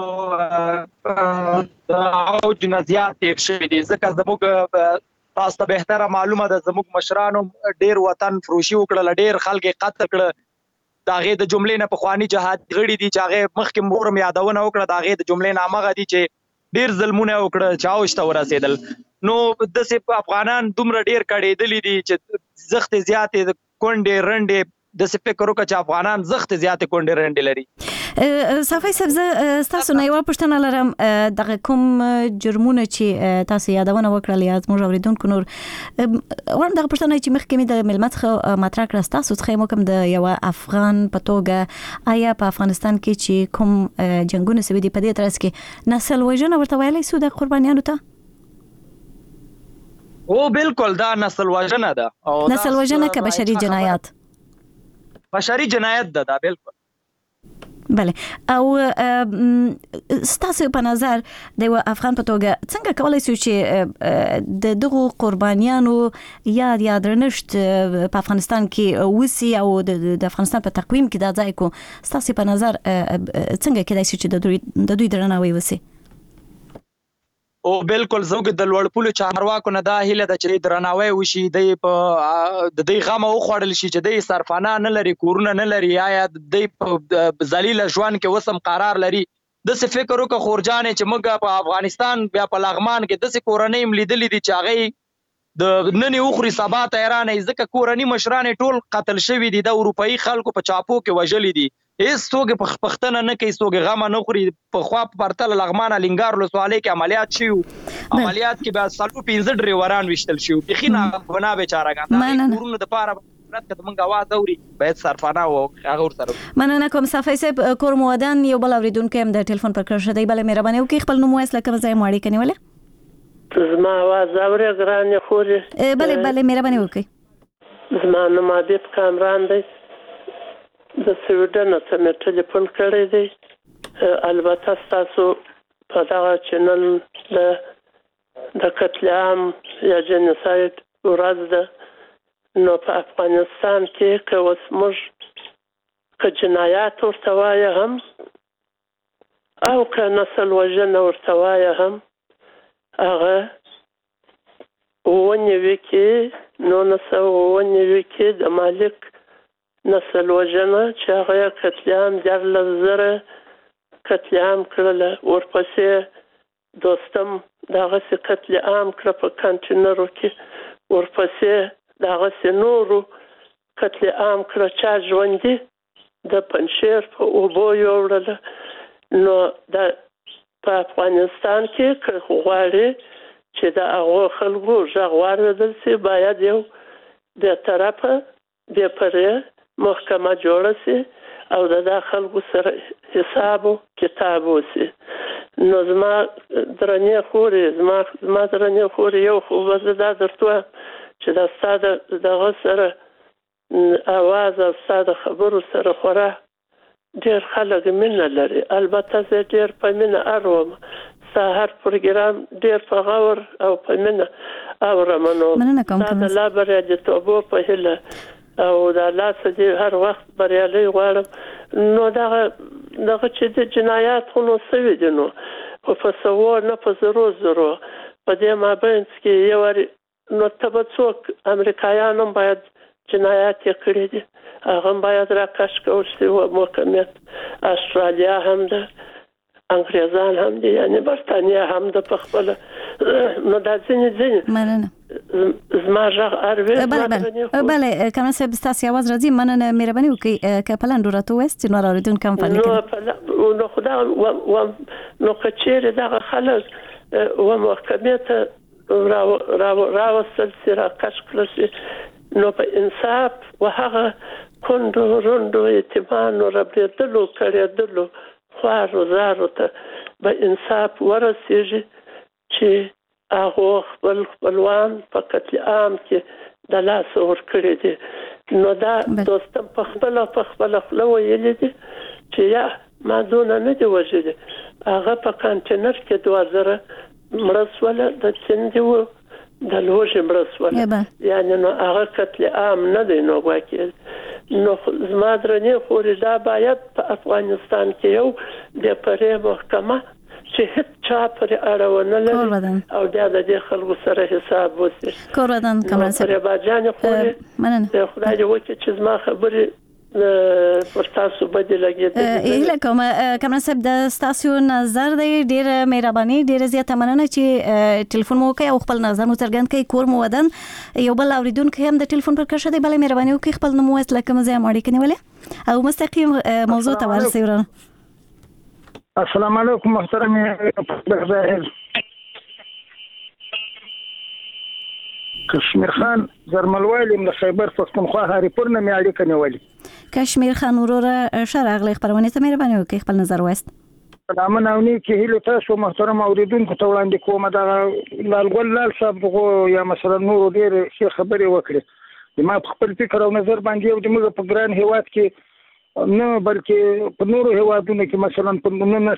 او جنازيات تیر شوی دي. ځکه زموږ تاسو ته بهتره معلومه ده زموږ مشرانو ډیر وطن فروشي وکړل، ډیر خلک قتل کړل. داغه د جملې نه په خواني جهاد غړي دي چې هغه مخکې مورم یادونه وکړه. داغه د جملې نامه دي چې ډیر ظلمونه وکړه چاوشته ورسېدل. نو د سپ افغانان دومره ډیر کړي دي چې زخت زیاتې کونډې رنډې د سپیکرو کا چې افغانان زخت زیاتې کونډې رنډې لري. صافی صاحب تاسو نه یو پښتنه لرم دغه کوم جرمونه چې تاسو یادونه وکړل یا موږ اوریدونکو نور ورم دغه پښتنه چې مخکې د ملمت مطرح کړ تاسو څخه مو کوم د یو افغان په توګه آیا په افغانستان کې چې کوم جنگونه سوي دي په دې ترڅ کې نسل وژنه ورته ویلای سو د قربانیانو ته؟ او بالکل دا نسل وژنه ده او نسل وژنه که بشري جنایات؟ بشري جنایت ده دا بالکل. بله. او ستاسو په نظر د افغان په توګه څنګه کولای شو چې د دغو قربانیانو یا درنښت په افغانستان کې وسی او د افغانستان په تقویم کې دا ځای کو ستاسو په نظر څنګه کېدای شي چې د دوی درناوی وسی؟ او بالکل زوګ د لوړپولو چارواکو نه دا هیله ده چې درناوی وشي، د دې غم او خوړل شي چې د صرفانه نه لري، کورونه نه لري، یا د ذلیل ژوند کې وسم قرار لري. د څه فکر وکړه خورجان چې موږ په افغانستان بیا په لغمان کې د څه کورنۍ ملیدلې دي چې هغه د نن اوخري سبا تهران ځکه کورنۍ مشران ټول قتل شوی دي، د اروپאי خلکو په چاپو کې وژلې دي. هیڅ څوک په پښتنه نه کوي، څوک غم نه خوري. په خوا په پرتل لغمان لنګار له سوالې کې عملیات شي، عملیات کې بیا سالو 15 ډریوران وشتل شي. بخینه بنا بیچارهګان دا کورونه د پاره رات کته منګه आवाज اوري باید صرفانه او هغه ور سره. مننه کوم صفای صاحب کور مودن یو بل اوریدونکو هم د ټلیفون پر کړ شدی بل مهرباني وکړئ خپل نوم وایس لکه ځای ماړی کنيوله. زما आवाज اوري ګرانه خوري. بله مهرباني وکړئ. زما نوم عبد کامران دی، د سویډن څخه مې ټلیفون کړی دی. البته تاسو په دغه چینل د قتل عام یا جنساید ورځ ده، نو په افغانستان کې که اوس موږ که جنایات ورته وایه هم او که نسل وژنه ورته وایه هم هغه 19 کې 1990 کې د مالک نسل وژنه چې هغه قتل عام 14,000 قتل عام کړله، ورپسې دوستم دغسې قتل عام کړه په کانټینرو کې، ورپسې دغسې نورو قتل عام کړه چا ژوندي د پنجشیر په اوبو یوړله. نو د په افغانستان کې که غواړي چې د هغو خلکو غږ واورېدل شي باید یو بېطرفه بېپرې محکمه جوړه شي او د خلکو سره حساب او کتاب وشي. نو زما درنې خورې یو خو زه دا درته چې دا ستا دغه سره اواز او ستا د خبرو سره خورا ډېر خلک مینه لري. البته زه ډېر په مینه اورم، ستا هر پروګرام ډېر په غور او په مینه اورم. نو ستا د لا بریالیتوبو په هیله او د الله څخه هر وخت بریالي غواړم. نو دغه چې د جنایات خو نو سوي دي، نو په سوو نه په زرو په دې مابینځ کې یو نو ته به څوک امریکایان هم باید جنایات یې کړي دي، هغه هم باید راکش کول شي و محکمیت. استرالیا هم ده، انګریزان هم دي، یعنی برطانیه هم ده په خپله. نو دا ځینې مننه زما غږ اروي. بله کامران صاحب ستاسو आवाज راځي. مننه مهرباني وکړئ که پلان راته وست نو اوریدونکو هم فعال کړي. نو خدا نو کچېره دغه خلک و محکمیت راوستل سي راکش کړل شي، نو په انصاف و هغه کندو روندو اعتماد و ربېدلو کړېدلو خوارو زارو ته به انصاف ورسېږي چې هغه خپلوان په قتل عام کې د لاس ورکړي دي. نو دا دوستم په خپل خوله ویلي دي چې یا ما دونه نه دی وژلي، هغه په کانټینر کې 2000 مرسوله د چندي و د لوژې مرسوله، یعنی نو هغه قتل عام نه دی. نو واکل نو زما درنې خورې دا باید په افغانستان کې یو د پرې محکمه چې هیڅ چا پرې اړه لري او دا د دې خلکو سره حساب وشي. کور ودان کامران صاحب. رباجان خورې مننه خدای دې وکړي چې زما خبرې پر تاسو باندې لګیدل. هیله کوم کامران صاحب د تاسو نظر دی ډیر مهرباني، ډیر زیاته مننه چې ټلیفون مو وکړ او خپل نظر مو څرګند کړئ. کور مو ودان یو بل اوریدونکو هم د ټلیفون پر کښه دی، بل مهرباني وکړئ خپل نوم وایس لکه مزه ماړی کنيوله او مستقیم موضوع ته ورسېورم. السلام علیکم محترم ظاهر کشمیر خان زرملوالی من خیبر پښتونخوا هریپور نه مې اړیکه نیولې. کشمیر خان وروره شرغلی خبرونه ته مهرباني وکړئ خپل نظر وایست. سلامونه او نیکی هیله تاسو محترم اوریدونکو ته وړاندې کوم. دا لالګل لال صاحب دغه یا مثلا نور ډېر ښه خبرې وکړي. ما په خپل فکر او نظر باندې یو د موږ په ګران هیواد کې نه بلکې په نورو هیوادونو کې مثلا په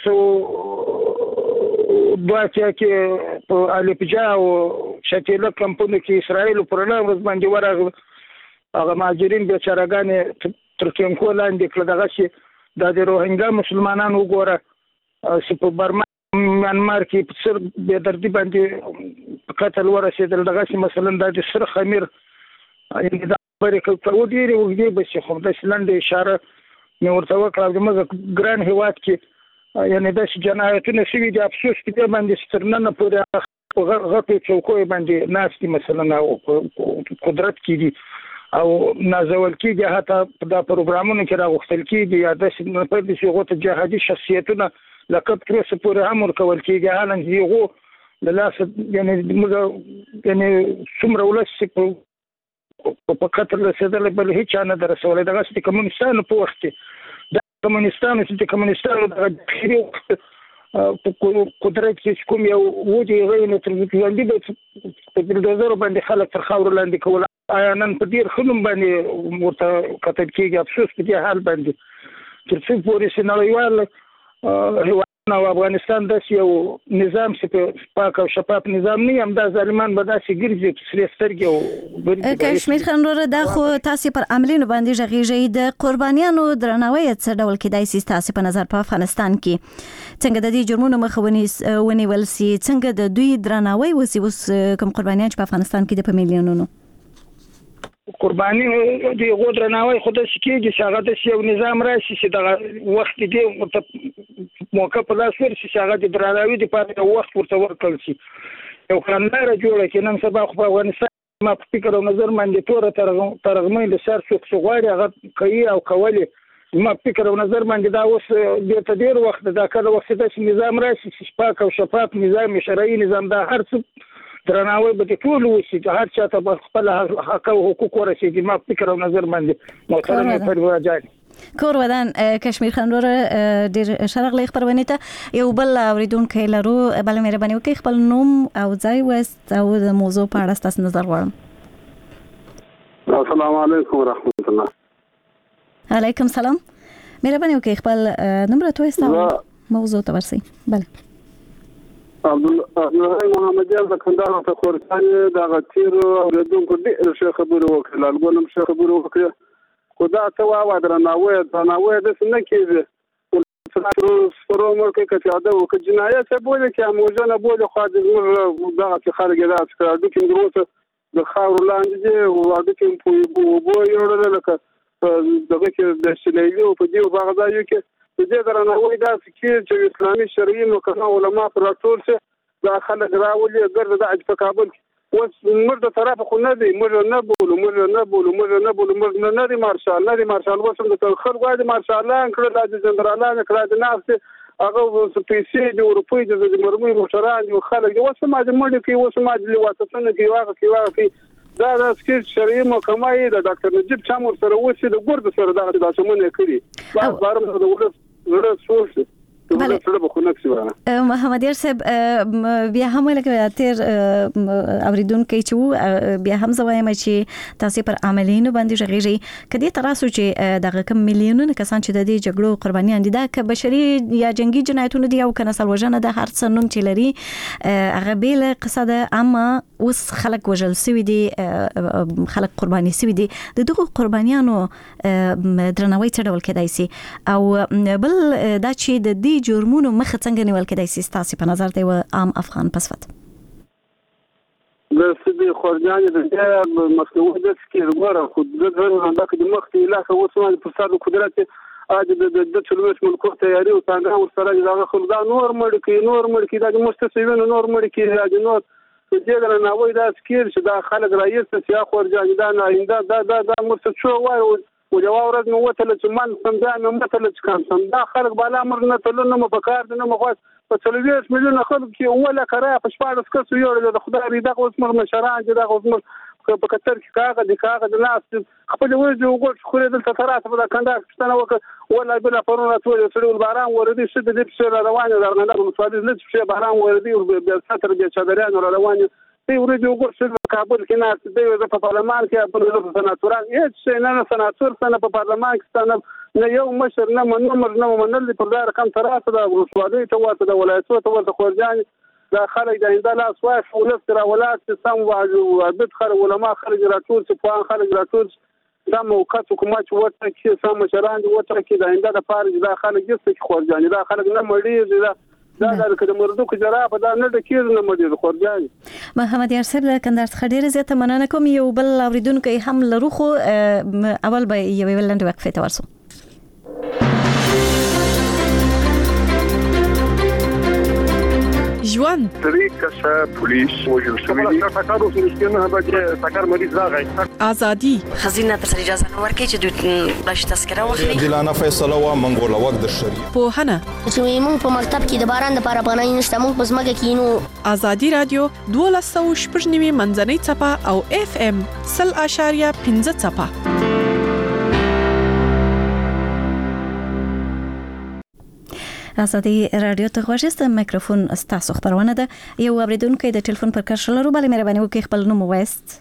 1902 کې په الپجا او شتیله کمپونو کې اسرائیل پر لور باندې ورغله هغه مهاجرین بیچارهګان ترکیه لاندې کړل دغه شي د روهینګا مسلمانانو وګوره چې په برما میانمار کې په سر به دردي باندې قتل ورسېدل دغه شي مثلا د سر خمیر یعنی دا پرې کوي ډیره وګړي به شي خو د سلند اشاره مې ورته وکړه د مزه ګران هیواد کې یعنی د جنایتونو شوي د افسوس کې باندې سترنه پورې غټه چوکوي باندې ناشتي مثلا او قدرت کې دي او نازول کېږي حتی دا پروګرامونه کې راغوښتل کېږي یا د په دې شغو ته جهادي شخصیتونه لقب تر څه پورې هم ورکول کېږي حالان یو د لاس یعنی یعنی څومره ولسی په قطر رسیدل بل هیڅ نه درسولې دغه چې کمونستانو په وخت کې د کمونستانو د قدرت کې کوم یو وږي غوښنه تر ځندې په بلدوزر باندې خلک تر خاور لاندې کول آیا نن په ډیر خلم باندې ورته کتل کېږي افسوس په دې حال باندې تر څو پورې سيناريوال هیوادونه او افغانستان د یو نظام چې پاک او شفاف نظام نه هم د ظالمان به داسې ګرځي چې سرسترګي او کشمیر خان وروره د خو تاسو پر عملینو باندې ژغېږي د قربانیانو درناوی څه ډول کېدای شي تاسو په نظر په افغانستان کې څنګه د دې جرمونو مخاوني ونیول سي څنګه د دوی درناوی وسی اوس کوم قربانیان په افغانستان کې د په میلیونونو قرباني دی غوډر ناوي خدای سکیږي چې هغه د یو نظام راشي چې د وخت دی موقع په لاس ورشي چې هغه د درناوي د پاره وخت ورته ورکړل شي یو کاندار جوړه کې نن سبا په افغانستان ما په فکر او نظر باندې تور ترغمې د سر څوک غواړي هغه کوي او کوي ما فکر او نظر باندې دا اوس د تدیر وخت دا کله وخت د نظام راشي چې پاک او شفاف نظام شرعي نظام دا هر څه درناوی به ټول وشي هر چا ته خپل حق او حقوق ورسېږي ما فکر او نظر باندې محترم پروژه کور ودان کشمیر خان وروره ډیر شرغلې خبرونه ته یو بل اوریدونکو لرو بل مهرباني وکړئ خپل نوم او ځای وست او د موضوع په اړه تاسو نظر غواړم السلام علیکم ورحمت الله علیکم سلام مهرباني وکړئ خپل نمبر ته وست موضوع ته ورسئ بله عبدالله محمد یال د کندهار ته خورسان د غتیر اوریدونکو ډېر ښه خبرې وکړې لږونم ښه خبرې وکړې خو دا څه واوه درناوی د څه نه کېږي سپرو مرکې که پیاده وکړي جنایت بولي چې موجنه بولي خو د زموږ دغه چې خلک یې داسې کړه هډوکي مې وروسته د خاورو لاندې دي هډوکي مې په اوبو یوړله لکه دغه کې د شلیلي او په دې هغه ځایو کې د دې درناوی داسې کېږي چې اسلامي شرعي محکمه علما پر راټول شي دا خلک راولي ګرځي د په کابل اوس موږ د طرف خو نه دی موږ نه بولو نه دی مارشال اوس هم د خلکو غواړي مارشالان کړل د جنرالان کړل د ناس هغه پیسې د اروپای د مرمۍ مشران یو خلک اوس ما د مړي کې اوس ما د واسطنه کې واقع دا د شرعي محکمه د ډاکټر نجیب چامور سره وسی د ګورد سره دا څمنه کړی بارم د ولر سوس محمد یار صاحب بیا هم لکه تیر اوریدونکو چې بیا هم زوایم چې تاسو پر عملینو باندې ژغېږي کدي تراسو چې دغه کم میلیونونه کسان چې د دې جګړو قربانیان دي دا که بشري یا جنگي جنایتونه دي او کنه سل وژنه د هر څه نوم چې لري هغه بیل قصده اما اوس خلک وژل سوي دي خلک قرباني سوي دي دغه قربانیانو درناوی څه ډول کېدای شي او بل دا چې د دې جرمونو مخه څنګه نیول کېدای شي تاسو په نظر دی عام افغان پسفت د سدي خورجان د مسلوه د سکیر غره خو د غره د مخ علاقه وسمه په ساده قدرت اج د څلوش ملکو تیاری او څنګه ورسره دغه خلدا نور مړ کې د مستسوین نور مړ کې د نور دې درناوی دا سکیر چې دا خلک رئیس سیا خورجان دا نه دا مرتشو وای او جواب ورځ نو وته چې من سم دا نو متل چې کم سم دا خلک بالا مرنه تلنه مو پکار دي نو مخواس په 30 میلیون خلک کې ولا کرا په شپږ کس یو د خدای دغه اوس مر مشران دغه اوس مر په کتر کې کاغه د لاس خپل وځي وګور خو دلته ترات په کندهار پښتنه وک ولا بلا پرونه ټول سړي باران وردی شد د دې روانه درنه په مصالح لږ شي باران وردی او به ستر به چادران روانه دی ورته وګورئ کابل کې نه دی په پارلمان کې په سناتوران هیڅ نه سناتور څنګه په پارلمان کې څنګه نه یو مشر نه منل په لار کم تراسه د ولسوالۍ ته واته د ولایتو ته ورته خورجان دا خلک د انده لاس واش ولست را ولات سم وعدد خلک علما خلک راټول چې په خلک راټول دا موقت حکومت ورته کې سم مشران ورته کې د انده د پاره د خلک چې خورجان دا خلک نه مړي دا د مردو کې جرا په دا نه د کېز نه مړي خورجان محمد یارسب له کندهار څخه ډیره زیاته مننه کوم یو بل اوریدونکو هم لرو خو اول به یو ولند وقفه ته ورسو ژوند طریقه پولیس وجل شوی تاکارو فلسطین هغه چې تاکار مریض راغی ازادي خزینه تر اجازه نه ورکړي چې دوی بلش تذکره واخلي دلانه فیصله وا منګول وخت د شریعت په هنه چې موږ په مکتب کې د باران لپاره پناه نشته موږ په سمګه کې نو ازادي رادیو 1290 منځنۍ چپه او اف ام 0.15 چپه ازادي رادیو ته غوښتل میکروفون ستاسو خبرونه ده یو اوریدونکو د ټلیفون پر کار شلرو بل مهرباني وکړئ خپل نوم وایست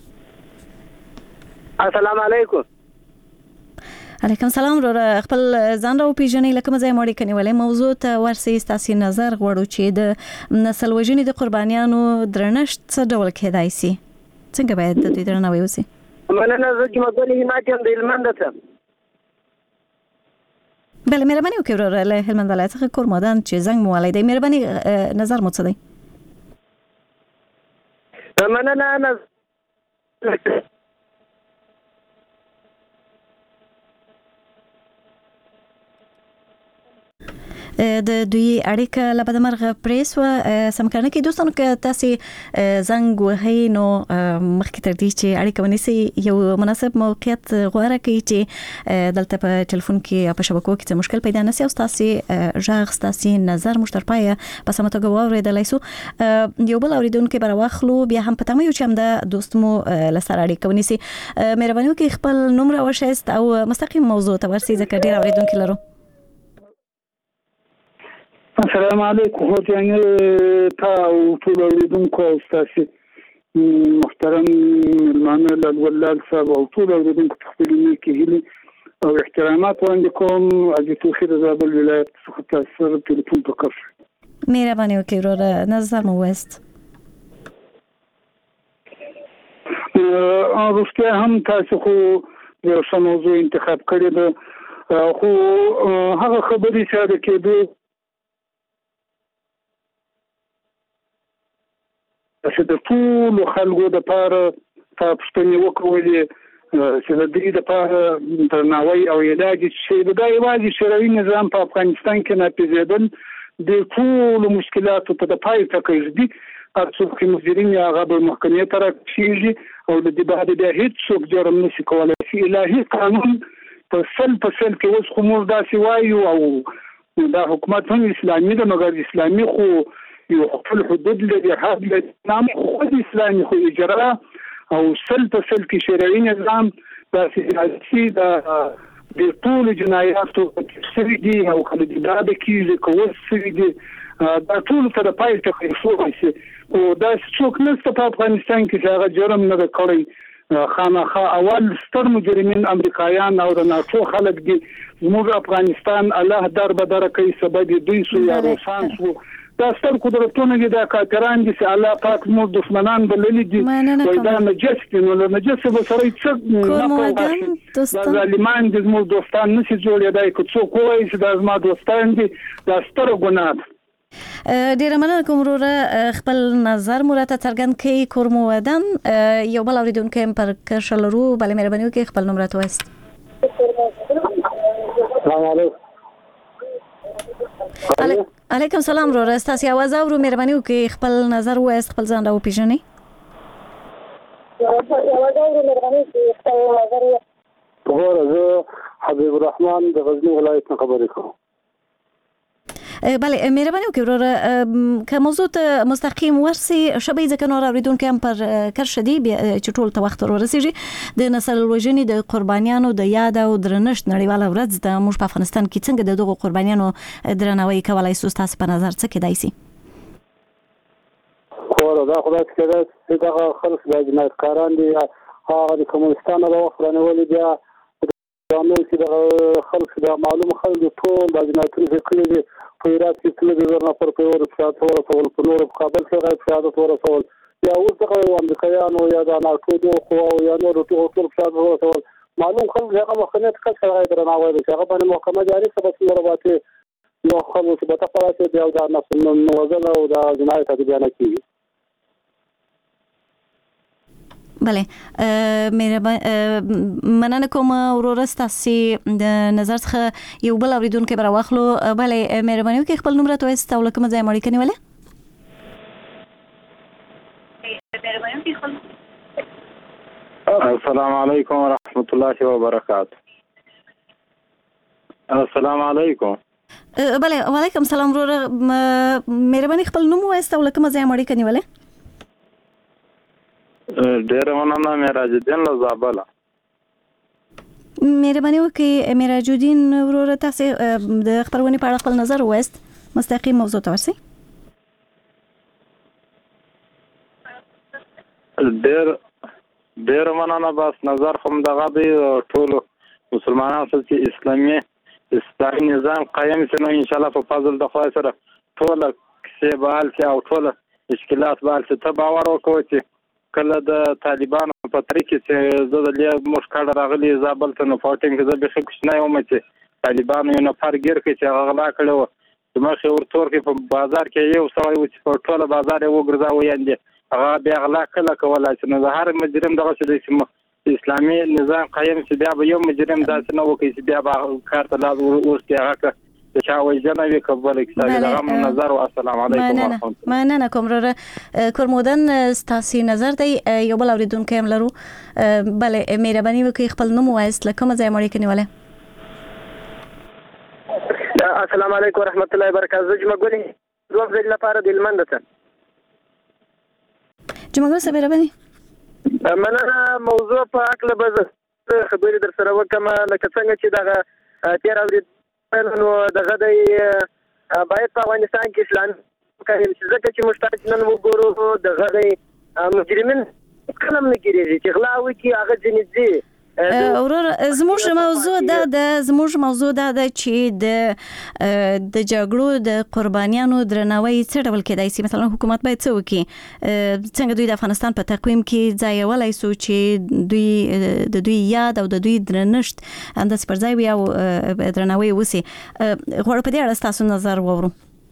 السلام علیکم علیکم سلام ورو خپل ځان راو پیژنې لکه مزه مړی کنيولې موضوع ته ورسې ستاسو نظر غوړو چې د نسل وژنې د قربانیانو درنښت څه ډول کېدای شي څنګه باید د دې درناوی وسی مننه زه چې مګولې ما کوم د هلمند ته بله مهرباني وکړئ ورو له هلمند ولایت څخه کورمادان چې زنګ مو ولای دی مهرباني نظر مو څه دی مننه د دوی اړیکه لپاره مرغه پریس و سمکرنه کې دوستانو کې تاسو زنګ وهي نو مخکې تر دې چې اړیکه ونیسي یو مناسب موقعیت غوړه کوي چې دلته په ټلیفون کې په شبکو کې مشکل پیدا نشي او تاسو ژغ تاسو نظر مشترکه په سمته غوړېدلای سو یو بل اوریدونکو بر واخلو بیا هم پته مې چې هم د دوست مو لسره اړیکه ونیسي مهرباني وکړئ خپل نوم راوښیست او مستقیم موضوع ته ورسې ځکه ډیر اوریدونکو لرو السلام علیکم هوجانه تا او ټول اوریدونکو او تاسو محترم ملمانه لولال صاحب او ټول اوریدونکو تخبرني کې هلي او احترامات وړاندې کوم از توخیر زابل ولایت څخه تاسو ټلیفون په کف مهرباني وکړئ ورو نظر مو وست روسته هم تاسو خو یو څه موضوع انتخاب کړی ده خو هغه خبرې چې کېدو چې د ټول خلکو د پاره تاسو وکولې چې د دې د پاره درناوی او علاج چې د یوازې شرعي نظام په افغانستان کې ناپېژندل د ټول مشکلاتو په پای ته کوي تاسو چې مجرمین هغه به محکمې ته راځي او د دې بعد د هیڅ څوک جرم نشي کولای چې الهي قانون په سل کې اوس خو موږ داسې وایو او دا حکومت هم اسلامي ده مګر اسلامي خو یو خپل حدود لري حد لري نام خو اسلامي خو اجرا او سل کې شرعي نظام داسې د ټول جنایاتو سری دي او کله د داد کیږي کوم سری دي دا ټول تر پای ته خېسو او دا څوک نشته په افغانستان کې چې هغه جرم نه کړی خامخا اول ستر مجرمین امریکایان او د ناتو خلک دي زموږ افغانستان الله در بدر کوي سبب دوی سو یا روسان سو دا ستر قدرتونه دي د کاکران دي چې الله پاک موږ دښمنان بللي دي وای دا نجس دي نو نجس به سره څه دا ظالمان دي موږ دوستان نشي جوړېدای که څوک وایي چې دا زما دوستان دي دا ستر ګناه ډیر مننه کوم وروره خپل نظر مراته څرګند کړي کورمو ودان یو بل اوریدونکو پر کښلرو بل مهرباني وکړئ خپل نوم راته وایست السلام علیکم علیکم سلام وروره تاسو आवाज اورو مهرباني وکړئ خپل نظر وایست خپل ځان راو پیژنئ زه حبیب الرحمن د غزنی ولایت نه خبرې کوم بله مهرباني وکړئ وروره که موضوع ته مستقیم ورسي شبې ځکه نور اوریدونکو هم پر کار شدي چې ټول ته وخت ورسیږي د نسل وژنې د قربانیانو د یاد او درنښت نړیواله ورځ د موږ په افغانستان کې څنګه د دغو قربانیانو درناوی کولای شو تاسو په نظر څه کېدای شي خو ولا دا خدای کړه چې دا خلک د جنایتکاران دي هغه د کمونستانو د وخت باندې بیا د نور چې د خلک د معلوم خلک ټول د جنایتونو ذکر دي په ایران کې ټول د نفر په اور په ټول په نور په کابل کې راځي شهادت ورسول یا اوس دغه امریکایانو یا د ناټو د خو یا نور ټول شهادت ورسول معلوم خلک هغه مخنیت کړه راځي درناوی د هغه باندې محکمه جاری څه بس مرواته نو خلک چې په تاسو ته د نفس نوزل او د جنایت د بیان کیږي بله مننه کوم ورور ستاسو د نظر څخه یو بل اوریدونکو بر واخلو بله مهرباني وکړئ خپل نوم راته وایئ او لکه مزه مړی کني ولا السلام علیکم ورحمۃ اللہ وبرکاتہ. السلام علیکم. بله وعلیکم السلام ورور مهرباني خپل نوم وایئ او لکه مزه مړی کني ولا ډیر مننه معراج الدین له زابل. مهرباني وکړئ معراج الدین ورور تاسو د خبرونه په اړه خپل نظر وایست مستقیم موضوع ته ورسئ. ډیر مننه بس نظر هم دغه دی ټول مسلمانانو چې اسلامي نظام قائم شي نو ان شاء الله په فضل د خدای سره ټول کیسه بال چې او ټول مشکلات بال چې ته باور وکړې چې کله د طالبانو په طریقې چې زه د لې مشکل راغلي زابل ته نو فاټینګ زه به ښه نه یم چې طالبانو یو نفر ګیر کې چې غلا کړو چې مخې ورتور کې په بازار کې یو سوي و چې په ټول بازار یې وګرځاو یاندې هغه بیا غلا کله کولای چې نو هر مجرم دغه چې اسلامي نظام قائم شي بیا به یو مجرم داسې نه وکړي چې بیا به کار ته لاس اوس کې هغه چې چا وایي جنوي قبول کړي دغه نظر او السلام علیکم ورحمت الله. مننه کوم ورور کورمودن ستاسو نظر دی یو بل اوریدونکو هم لرو. بله مهرباني وکړئ خپل نوم وایست لکه مزه مړی کني ولا السلام علیکم ورحمت الله وبرکاته. جمعګونی دوه ځله لپاره د لمنده ته جمعګونی سره مهرباني مننه موضوع په اکل به خبرې در سره وکم لکه څنګه چې دغه تیر اورید نو دغه د باید په افغانستان کې اسلام قائم شي ځکه چې مشترک نن وګورو دغه د مجرمین کلم نه کیږي چې غلا وکي هغه جنځي ورور زموږ موضوع دا چې د جګړو د قربانیانو درناوی څه ډول کېدای شي مثلا حکومت باید څه وکړي څنګه دوی د افغانستان په تقویم کې ځای ولای سو چې دوی یاد او د دوی درنښت انداز پر ځای وي او درناوی وسی غواړم په دې اړه تاسو نظر وورو.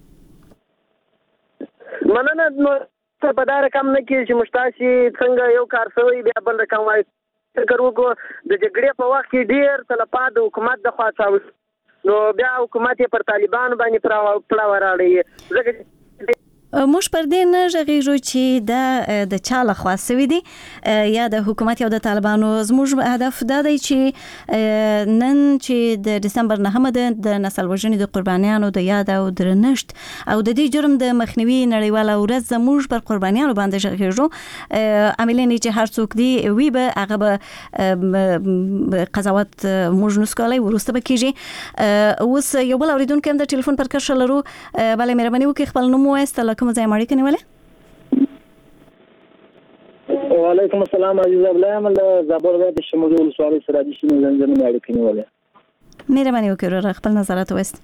مننه نو په دا رقم نه کې چې مشتاشي څنګه یو کار شوی بیا بل رقم وایي فکر وکړو د جګړې په وخت کې ډیر تلفات د حکومت د خوا څخه نو بیا حکومت پر طالبان باندې پړه وراړي ځکه موږ پر دې نه ژغېږو چې د چا له خوا سوي دي یا د حکومت یا د طالبانو. زموږ هدف دا دی چې نن چې د دسمبر 9 د نسل وژنې د قربانیانو د یاد او درنښت او د دې جرم د مخنیوي نړیواله ورځ زموږ پر قربانیانو باندې ژغېږو. عاملین چې هر څوک دی وی به هغه به قضاوت موږ نو سکالای ورسته بکیږي. اوس یو بل اوریدونکو هم د ټلیفون پر کرښه لرو. بله مهرباني وکړئ خپل نوم وایست کوم ځای مړی کني ولا وعلیکم السلام عزیز ابراهیم له زابل د شمول ولسوالۍ سره د شنو زنجبیل مړی کني ولا مهرباني وکړئ خپل نظرات وایست.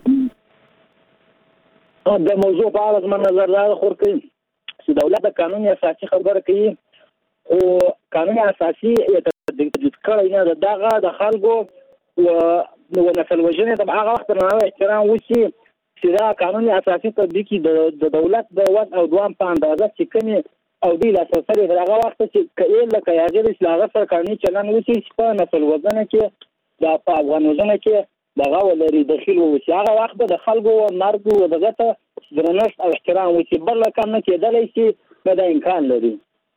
د موضوع په اړه زما نظر دا خورکې چې دولت د قانون اساسي خبره کوي او قانون اساسي تجدید کړی نه دغه د خلکو او نسل وژنې د هغه وخت نه احترام وشي چې دا قانوني اساسي تطبیق د دولت د وضع او دوام په اندازه چې کومي او دی لا سره هغه وخت چې کله لکه یاجل اسلامه سره قانوني چلن وشي چې په نسل وزن کې د افغان وزن کې دغه ولري داخل وشي هغه وخت د خلکو مرګ او دغه درنښت او احترام وشي بل کم نه کېدلی شي دا امکان لري.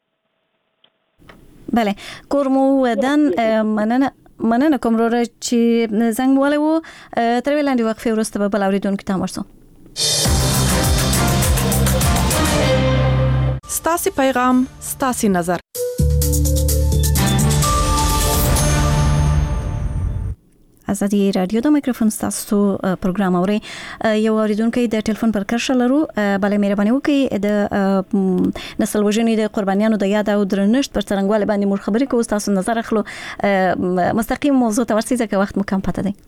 بله کورمو ودان مننه کوم ورور چې زنګ مولای وو تر ویلاندې وقفه ورسته به بل اوریدونکو ته ورسو. ستاسو پیغام ستاسو نظر. ازادي رادیو د میکروفون تاسو پروګرام اوري یو اوریدونکو د ټلیفون پر کرښه لرو بلې مهرباني وکړئ د نسل وژنې د قربانیانو د یاد او درنښت پر څرنګوالي باندې مور خبرې کوو تاسو نظر اخلو مستقیم موضوع ته ورسېږه که وخت مو کم پته دی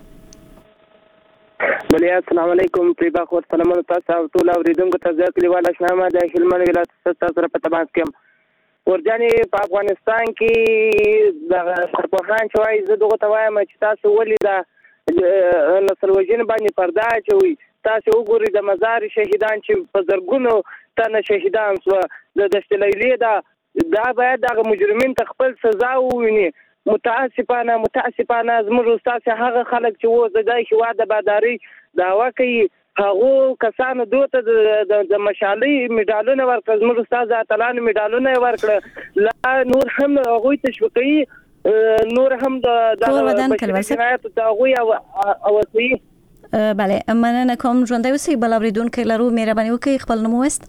بلیا السلام علیکم پریبا خو سلام تاسو ټول اوریدونکو ته ځکه لیواله شنامه د هلمند ولایت تاسو سره په تماس کې ورجاني په افغانستان کې د سرپوهان چوي زه دغه ته وایم چې تاسو ولې دا نسل وژنې باندې پرده اچوي تاسو وګورئ د مزار شهیدان چې په زرګونو تنه شهیدان شو د دشتلیلې دا باید د مجرمین ته خپل سزا وویني متاسفانه زموږ استاد هغه خلک چې وو د هیواد د باداري دعوا کوي هغه کسانو دوته د مشالې میډالونه ورکړل زموږ استاد اتلان میډالونه ورکړل لا نور هم هغه تشویقي نور هم د جنایت ته هغه او وسی بله مننه کوم ژوندۍ اوسئ بل اوریدونکو لرو مهرباني وکړئ خپل نوم وست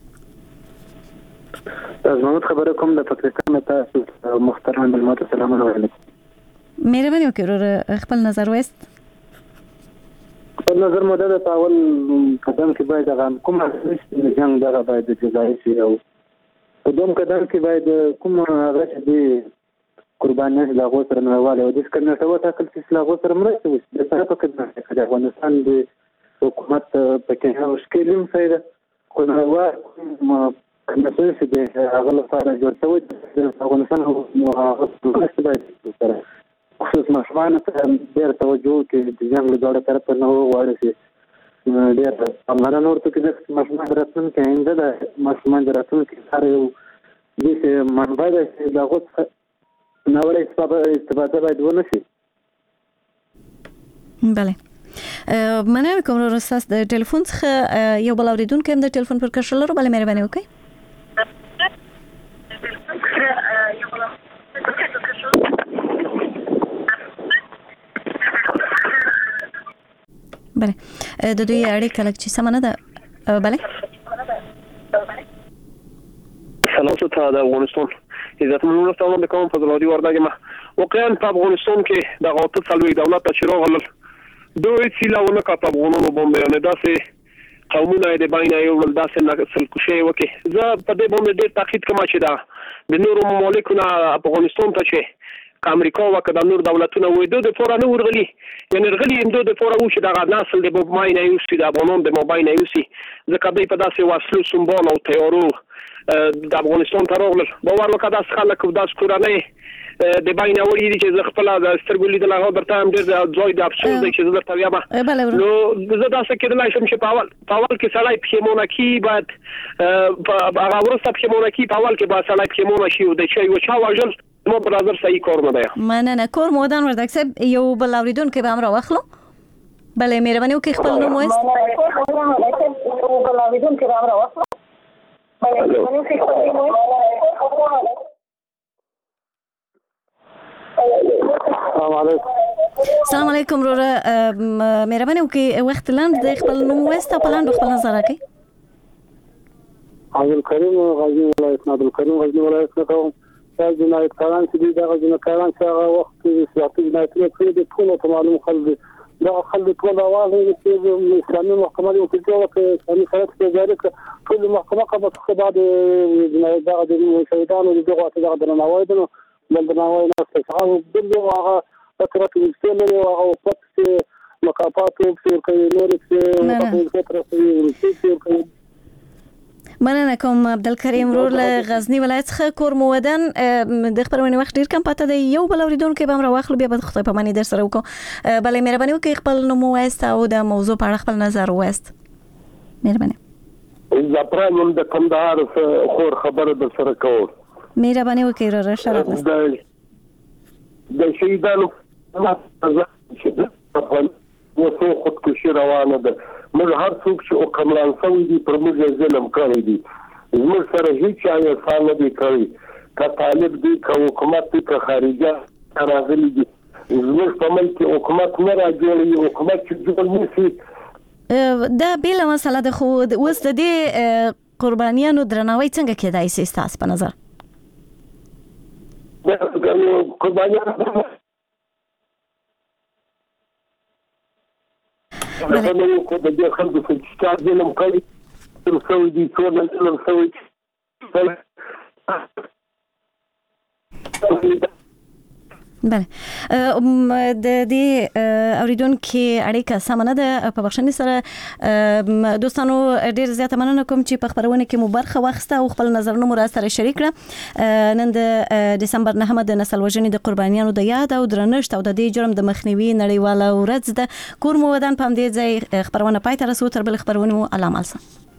محمد خبره کوم د پاکستان تاسو محترم ملمات السلام علیکم مهرباني وکړئ خپل نظر وست نظر مو د اول قدم کې باید کوم جنگ دغه باید جزایي شي او قدم قدم کې باید کوم هغه چې قربانیان له غو سره نواله او د څنګه څه وکړل چې له غو سره مرسته وشي د طرفه کې د افغانستان د حکومت په کې هغه مشکلیم سره خو نو مسئله چې هغه لپاره جوړ شوی د افغانستان هغه باید سره خصوص ماشومان ته ډېر توجه کې د جنگ له ډول طرف نه وړي شي ډېر امرانه ورته کې د ماشومان دراتون کې انده د ماشومان دراتون کې سره یو د منبع د لغو نوړې استفاده باید ونه شي بله مننه کوم راستاس د ټلیفون څخه یو بل اوریدونکو هم د ټلیفون پر کرښه لرو بل مهرباني وکړئ بله د دوی اړیکه لږ چې سمه نه ده بله سلام ته د افغانستان عزت منور ستاسو د کوم فضل الله ورداګه ما واقعا په افغانستان کې د غوطه څلوي دولت چې راغلل دوی سیلاونه کا په افغانانو باندې نه داسې قومونه د باینه یو ول داسې نسل کوشي وکي زه په دې باندې ډېر تاکید کوم چې دا د نورو مملکتونو افغانستان ته چې امریکا او کله نور دولتونه وې د فورا نور غلي یعنی غلي اندو د فورا و چې د نسل د باینه یو چې د افغانانو د باینه یو چې ځکه دوی په داسې واسلو سمبال او تیارو د افغانستان ته راغلل باور وکړه د خلک د کورنۍ د باینه وړي چې ز خپل د سترګو لیدل هغه درته هم ډېر ځای د افسوس دی چې زه درته وایم نو زه داسې کېدلای شم چې په اول کې سړی پښیمونه کی باید هغه ورسته پښیمونه کی په اول کې به سړی پښیمونه شي او د چا یو چا وژل نو په نظر صحیح کار نه دی مننه کور مودان ورته صاحب یو بل اوریدونکو به امر واخلو بله مهرباني وکړئ خپل نوم وست السلام علیکم وروره مهرباني وکړئ وخت لاند د خپل نوم وست په لاند خپل نظر راکړئ عبدالکریم غزنی ولایت نه کوم تاسو جنایت کاران چې دغه جنایت کاران چې هغه وخت کې سیاسي جنایتونه کړی دي ټول ته معلوم خلک دا خلک ټول راوالي چې اسلامي محکمه یو څه وکړي اسلامي شریعت کې جاری کړ ټول محکمه قبل څخه بعد جنایت دغه د شهیدانو دغه ته د نوای دنو بل د نوای نه څه هغه هغه فکرت مستمر او پټ مکافات کوي نور څه کوي مننه کوم عبدالکریم رور له غزنی ولایت څخه کور مودن د خبرونه وخت ډیر کم پته دی یو بل اوریدونکو به امر واخلو بیا به خدای په معنی در سره وکړو بلې مهرباني وکړئ خپل نوم وایست او د موضوع په اړه خپل نظر وایست مهرباني زپرانم د کندهار خور خبره در سره کوم مهرباني وکړئ را شرط د شهیدانو وسو خودکشي روانه ده موږ هر څوک چې او کملان سوي دي پر موږ ظلم کوي دي موږ سره هیڅ یو فعال نه کوي که طالب دي که حکومت دي که خارجه راغلي دي موږ په ملک حکومت نه راځي حکومت چې جوړ نشي دا بیل مسله ده خو اوس د دې قربانیانو درناوی څنګه کېدای شي ستاسو په نظر قربانیانو دا نو کو د خلکو چې کار دې نو کوي تر څو دي څو نن څو بله د دې اوریدونکو اړیکه سمنه ده په بخښنې سره دوستانو ډیر زیاته مننه کوم چې په خبرونه کې مو برخه واخیسته او خپل نظرونه مو را سره شریک کړه. نن د دسمبر 9 د نسل وژنې د قربانیانو د یاد او درنښت او د دې جرم د مخنیوي نړیواله ورځ ده. کور مو ودان پام دې ځای خبرونه پای ته رسو تر بل خبرونه مو علامه